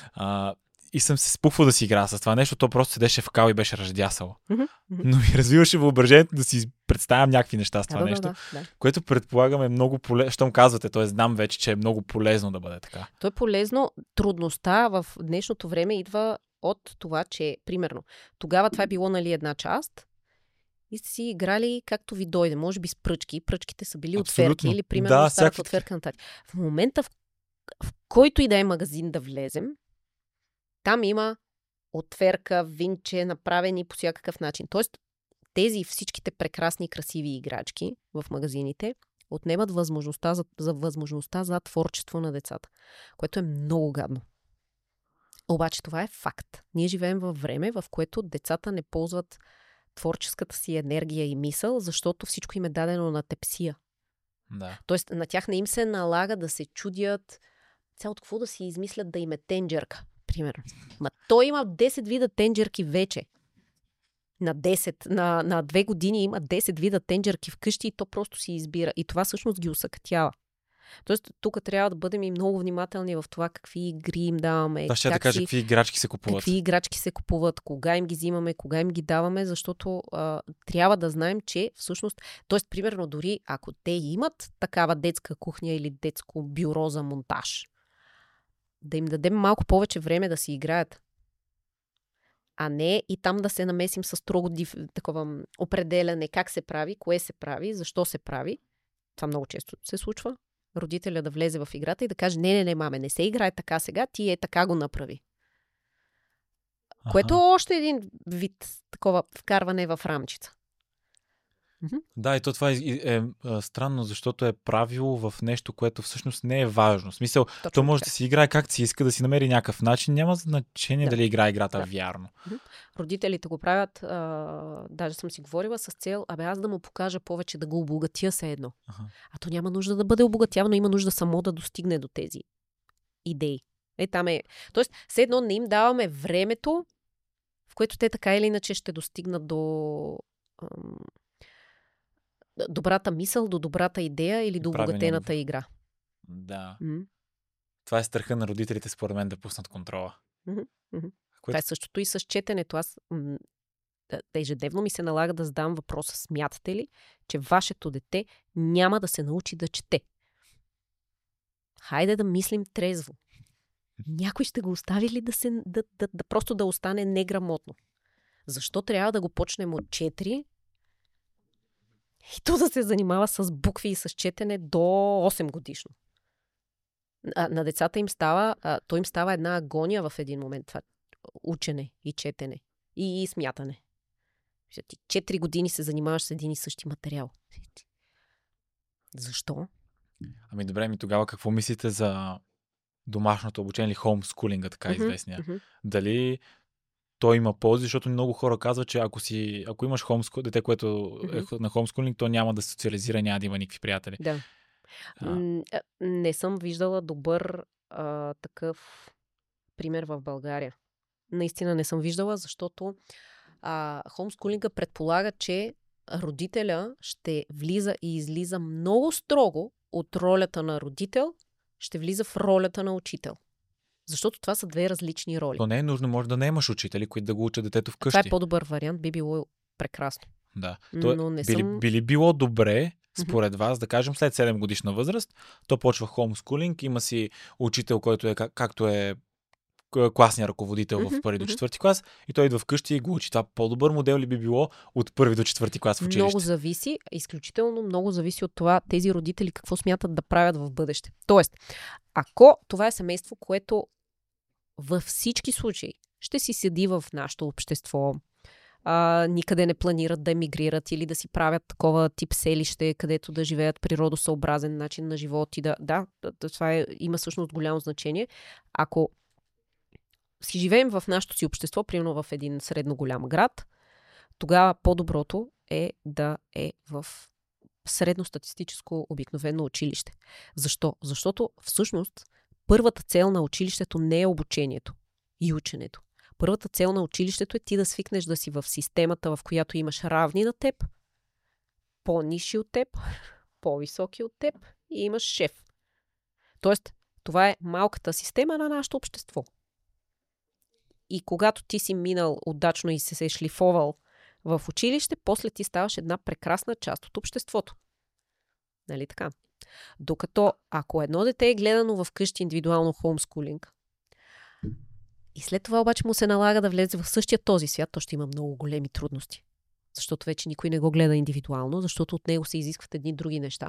И съм се спухвал да си игра с това нещо, то просто седеше в кал и беше ръждясало. Но ми развиваше въображението да си представям някакви неща с това нещо, което предполагам е много полезно. Щом казвате, т.е. знам вече, че е много полезно да бъде така. То е полезно. Трудността в днешното време идва от това, че, примерно, тогава това е било, нали, една част и сте си играли както ви дойде. Може би с пръчки. Пръчките са били отверки или, примерно, старата отверка на тази. В момента, в който и да е магазин да влезем, там има отверка, винче, направени по всякакъв начин. Тоест, тези всичките прекрасни, красиви играчки в магазините отнемат възможността за творчество на децата, което е много гадно. Обаче това е факт. Ние живеем във време, в което децата не ползват творческата си енергия и мисъл, защото всичко им е дадено на тепсия. Да. Тоест, на тях не им се налага да се чудят цялото какво да си измислят да им е тенджерка. Примерно. Той има 10 вида тенджерки вече. На 2 години има 10 вида тенджерки вкъщи и то просто си избира. И това всъщност ги усъкътява. Тоест, тук трябва да бъдем и много внимателни в това какви игри им даваме. Да, ще да кажа какви играчки се купуват. Какви играчки се купуват, кога им ги взимаме, кога им ги даваме, защото трябва да знаем, че всъщност, тоест, примерно, дори ако те имат такава детска кухня или детско бюро за монтаж, да им дадем малко повече време да си играят. А не и там да се намесим с строго такова определяне как се прави, кое се прави, защо се прави. Това много често се случва. Родителя да влезе в играта и да каже, не, маме, не се играе така сега, ти така го направи. Което е още един вид такова вкарване в рамчица. Да, и това е странно, защото е правило в нещо, което всъщност не е важно. В смисъл, точно то може да си играе както си иска, да си намери някакъв начин. Няма значение дали играе играта вярно. Родителите го правят, даже съм си говорила с цел, аз да му покажа повече, да го обогатя се едно. А то няма нужда да бъде обогатявано, има нужда само да достигне до тези идеи. Там е. Тоест, все едно не им даваме времето в което те така или иначе ще достигнат до добрата мисъл, до добрата идея или до обогатената игра. Да. Това е страха на родителите, според мен, да пуснат контрола. Това е същото и с четенето. Аз ежедневно ми се налага да задам въпроса: смятате ли, че вашето дете няма да се научи да чете? Хайде да мислим трезво. Някой ще го остави ли да просто да остане неграмотно? Защо трябва да го почнем от 4 и то да се занимава с букви и с четене до 8 годишно? На децата им става една агония в един момент. Това учене и четене и смятане. Ти 4 години се занимаваш с един и същи материал. Защо? Ами добре, тогава какво мислите за домашното обучение или хоумскулинга, така известния? Дали той има ползи, защото много хора казват, че ако имаш дете, което е на хоумскулинг, то няма да се социализира, няма да има никакви приятели. Да. Не съм виждала добър такъв пример в България. Наистина не съм виждала, защото хоумскулинга предполага, че родителя ще влиза и излиза много строго от ролята на родител, ще влиза в ролята на учител. Защото това са две различни роли. То не е нужно, може да не имаш учители, които да го учат детето вкъщи. Това е по-добър вариант, би било прекрасно. Да. Но не би било добре, според вас, да кажем след 7 годишна възраст, то почва хоумскулинг, има си учител, който е както е класния ръководител в първи до 4 клас и той идва вкъщи и го учи. Това по-добър модел ли би било от първи до 4 клас в училище? Много зависи, изключително много зависи от това тези родители какво смятат да правят в бъдеще. Тоест, ако това е семейство, което във всички случаи ще си седи в нашето общество, никъде не планират да емигрират или да си правят такова тип селище, където да живеят природосъобразен начин на живот и това има всъщност голямо значение. Ако си живеем в нашото си общество, примерно в един средно голям град, тогава по-доброто е да е в средностатистическо обикновено училище. Защо? Защото всъщност първата цел на училището не е обучението и ученето. Първата цел на училището е ти да свикнеш да си в системата, в която имаш равни на теб, по-нисши от теб, по-високи от теб и имаш шеф. Тоест, това е малката система на нашето общество. И когато ти си минал удачно и се шлифовал в училище, после ти ставаш една прекрасна част от обществото. Нали така? Докато ако едно дете е гледано в къщи индивидуално хоумскулинг и след това обаче му се налага да влезе в същия този свят, то ще има много големи трудности. Защото вече никой не го гледа индивидуално, защото от него се изискват едни други неща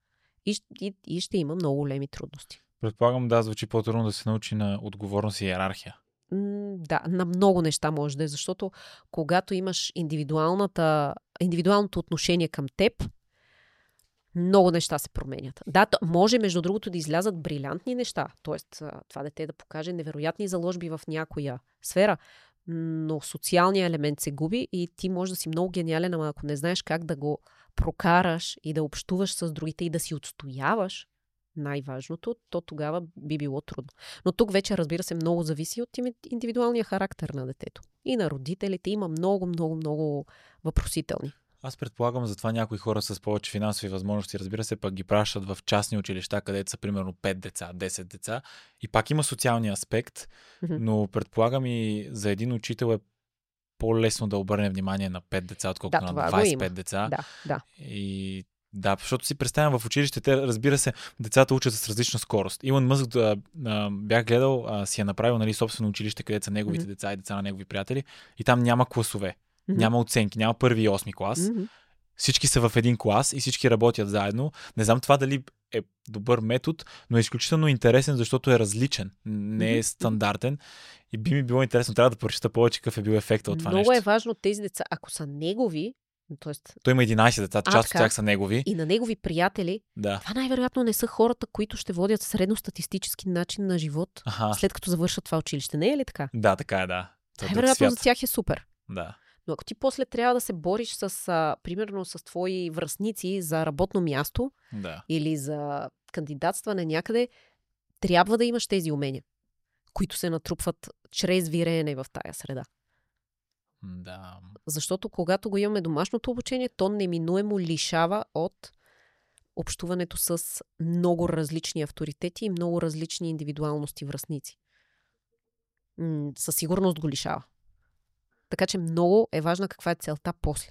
и ще има много големи трудности. Предполагам, да, звучи по-трудно да се научи на отговорност и иерархия. Да, на много неща може да е, защото когато имаш индивидуалното отношение към теб, много неща се променят. Да, може между другото да излязат брилянтни неща, т.е. това дете да покаже невероятни заложби в някоя сфера, но социалният елемент се губи и ти може да си много гениален, ама ако не знаеш как да го прокараш и да общуваш с другите и да си отстояваш най-важното, то тогава би било трудно. Но тук вече, разбира се, много зависи от индивидуалния характер на детето. И на родителите има много, много, много въпросителни. Аз предполагам, затова някои хора с повече финансови възможности, разбира се, пък ги пращат в частни училища, където са примерно 5 деца, 10 деца. И пак има социалния аспект, но предполагам и за един учител е по-лесно да обърне внимание на 5 деца, отколкото на 25 деца. Да. И да, защото си представям в училище, те, разбира се, децата учат с различна скорост. Илон Мъск бях гледал, си е направил, нали, собствено училище, където са неговите деца и деца на негови приятели. И там няма класове, няма оценки, няма първи и 8 клас. Всички са в един клас и всички работят заедно. Не знам това дали е добър метод, но е изключително интересен, защото е различен. Не е стандартен. И би ми било интересно, трябва да прочета повече какъв е бил ефектът от това нещо. Много е важно тези деца, ако са негови, той има 11 деца, част от тях са негови. И на негови приятели. Да. Това най-вероятно не са хората, които ще водят средностатистически начин на живот, след като завършат това училище. Не е ли така? Да, така е, да. Най-вероятно за тях е супер. Да. Но ако ти после трябва да се бориш примерно с твои връстници за работно място или за кандидатстване някъде, трябва да имаш тези умения, които се натрупват чрез виреене в тая среда. Да. Защото когато го имаме домашното обучение, то неминуемо лишава от общуването с много различни авторитети и много различни индивидуалности връстници. Със сигурност го лишава. Така че много е важна каква е целта после.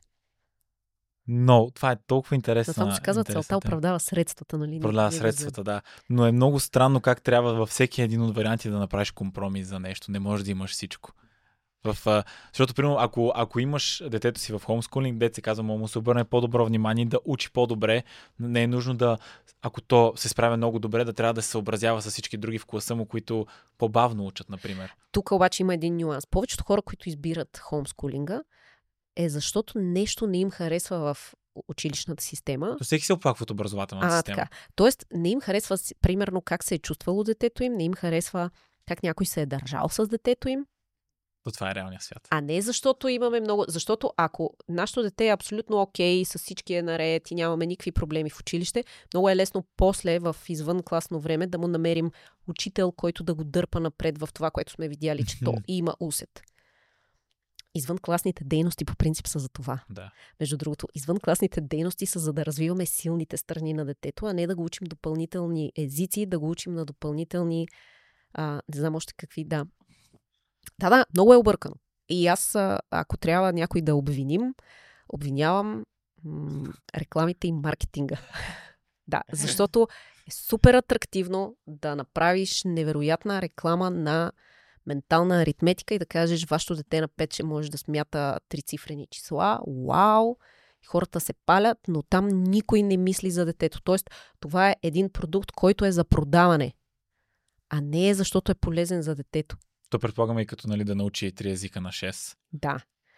Но това е толкова интересно. Затова се казва, целта оправдава средствата, нали? Оправдава средствата, да. Но е много странно как трябва във всеки един от варианти да направиш компромис за нещо. Не можеш да имаш всичко. Защото, примерно, ако имаш детето си в хомскулинг, дете се казва, му се обърне по-добро внимание, да учи по-добре, не е нужно да, ако то се справя много добре, да трябва да се съобразява с всички други в класа му, които по-бавно учат, например. Тук обаче има един нюанс. Повечето хора, които избират хомскулинга, е защото нещо не им харесва в училищната система. То всеки се оплаква от образователната система. Така. Тоест, не им харесва, примерно, как се е чувствало детето им, не им харесва как някой се е държал с детето им. То това е реалният свят. А не защото имаме много... Защото ако нашето дете е абсолютно окей, с всички е наред и нямаме никакви проблеми в училище, много е лесно после в извънкласно време да му намерим учител, който да го дърпа напред в това, което сме видяли, че то има усет. Извънкласните дейности по принцип са за това. Да. Между другото, извънкласните дейности са за да развиваме силните страни на детето, а не да го учим допълнителни езици, да го учим на допълнителни... не знам още какви, да. Да, много е объркано. И аз, ако трябва някой да обвинявам рекламите и маркетинга. Да, защото е супер атрактивно да направиш невероятна реклама на ментална аритметика и да кажеш, вашето дете на 5 ще може да смята трицифрени числа. Вау! Хората се палят, но там никой не мисли за детето. Тоест, това е един продукт, който е за продаване, а не е защото е полезен за детето. То предполагаме и като да научи 3 езика на 6. Да.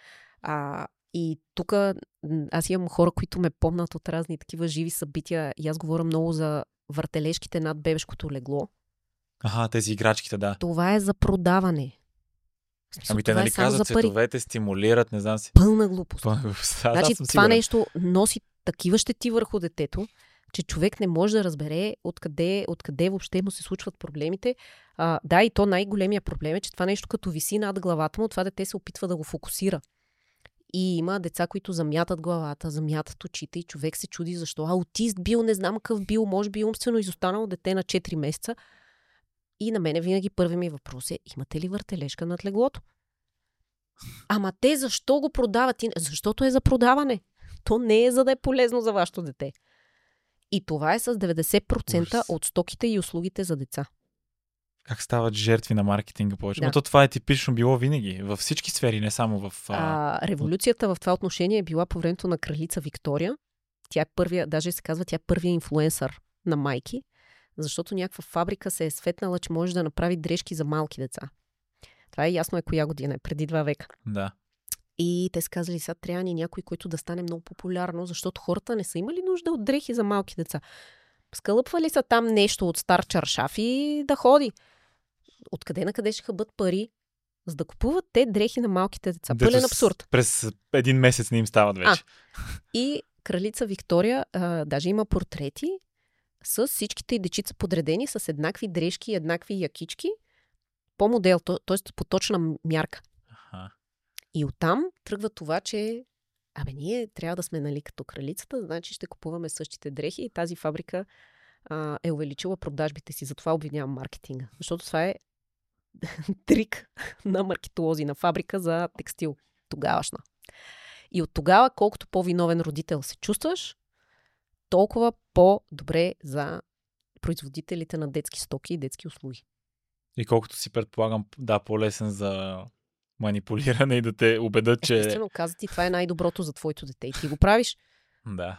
И тук аз имам хора, които ме помнят от разни такива живи събития и аз говоря много за въртележките над бебешкото легло. Тези играчките, да. Това е за продаване. Ами те нали казват, цветовете стимулират, не знам си. Пълна глупост. Значи това нещо носи такива щети върху детето, че човек не може да разбере откъде въобще му се случват проблемите. Да, и то най-големия проблем е, че това нещо като виси над главата му, това дете се опитва да го фокусира. И има деца, които замятат главата, замятат очите и човек се чуди защо. Аутист бил, не знам какъв бил, може би умствено изостанало дете на 4 месеца. И на мене винаги първи ми въпрос е, имате ли въртележка над леглото? Ама те защо го продават? Защото е за продаване. То не е за да е полезно за вашето дете. И това е с 90% от стоките и услугите за деца. Как стават жертви на маркетинга повече? Да. Но това е типично било винаги. Във всички сфери, не само в... Революцията в това отношение е била по времето на кралица Виктория. Тя е първия, даже се казва, тя е първия инфлуенсър на майки, защото някаква фабрика се е светнала, че може да направи дрежки за малки деца. Това е ясно коя година е, преди 2 века. Да. И те са казали, сега трябва ни някой, който да стане много популярно, защото хората не са имали нужда от дрехи за малки деца. Скалъпвали са там нещо от стар чаршаф и да ходи. Откъде на къде ще хъбат пари, за да купуват те дрехи на малките деца? Пълен абсурд. През един месец не им стават вече. И кралица Виктория даже има портрети с всичките дечица подредени с еднакви дрежки, еднакви якички по модел, т.е. по точна мярка. И оттам тръгва това, че ние трябва да сме като кралицата, значи ще купуваме същите дрехи и тази фабрика е увеличила продажбите си. Затова обвинявам маркетинга. Защото това е трик на маркетолози, на фабрика за текстил. Тогавашна. И от тогава, колкото по-виновен родител се чувстваш, толкова по-добре за производителите на детски стоки и детски услуги. И колкото си предполагам, по-лесен за манипулиране и да те убедат, че... Естествено, каза ти, това е най-доброто за твоето дете и ти го правиш. Да.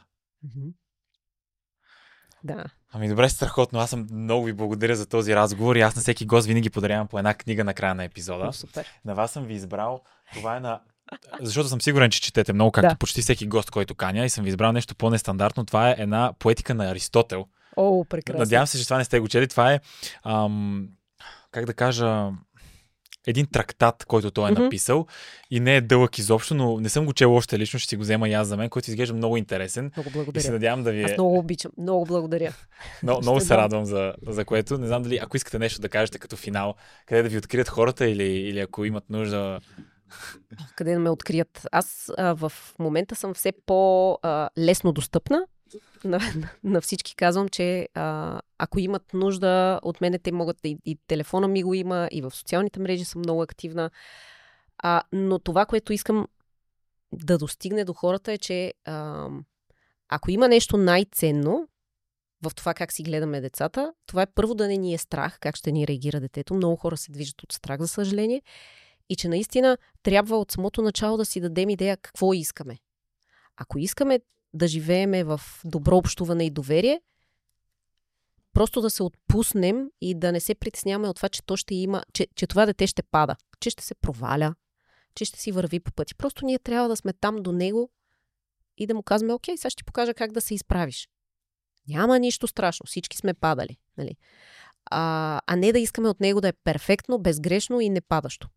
Да. Добре, страхотно. Аз съм много ви благодаря за този разговор и аз на всеки гост винаги подарявам по една книга на края на епизода. Супер. На вас съм ви избрал. Това е на... Защото съм сигурен, че четете много, както почти всеки гост, който каня, и съм ви избрал нещо по-нестандартно. Това е една поетика на Аристотел. Прекрасно. Надявам се, че това не сте го чели. Това е, как да кажа, един трактат, който той е написал и не е дълъг изобщо, но не съм го чел още лично, ще си го взема и аз за мен, който изглежда много интересен. Много благодаря. И се надявам да ви Аз много обичам. Много благодаря. Много се радвам за което. Не знам дали, ако искате нещо да кажете като финал, къде да ви открият хората или ако имат нужда Къде да ме открият? Аз в момента съм все по-лесно достъпна. На всички казвам, че ако имат нужда от мене, те могат и телефона ми го има, и в социалните мрежи съм много активна. Но това, което искам да достигне до хората е, че ако има нещо най-ценно в това как си гледаме децата, това е първо да не ни е страх, как ще ни реагира детето. Много хора се движат от страх, за съжаление. И че наистина трябва от самото начало да си дадем идея какво искаме. Ако искаме да живееме в добро общуване и доверие, просто да се отпуснем и да не се притесняваме от това, че то ще има, че това дете ще пада, че ще се проваля, че ще си върви по пъти. Просто ние трябва да сме там до него и да му казваме, окей, сега ще ти покажа как да се изправиш. Няма нищо страшно, всички сме падали. Нали? А не да искаме от него да е перфектно, безгрешно и непадащо.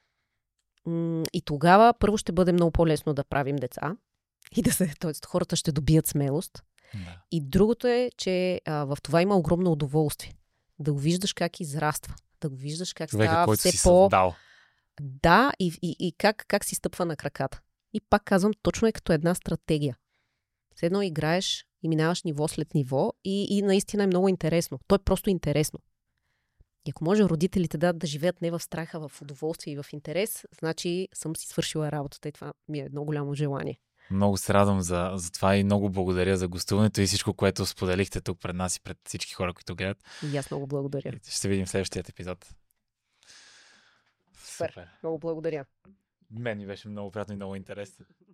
И тогава първо ще бъде много по-лесно да правим деца и т.е. хората ще добият смелост. Да. И другото е, че в това има огромно удоволствие. Да го виждаш как израства, да го виждаш как става все по... Да, и как си стъпва на краката. И пак казвам, точно е като една стратегия. Все едно играеш и минаваш ниво след ниво и наистина е много интересно. То е просто интересно. И ако може родителите да живеят не в страха, в удоволствие и в интерес, значи съм си свършила работата и това ми е едно голямо желание. Много се радвам за това и много благодаря за гостуването и всичко, което споделихте тук пред нас и пред всички хора, които гледат. И аз много благодаря. Ще се видим в следващия епизод. Супер. Много благодаря. Мен ми беше много приятно и много интересно.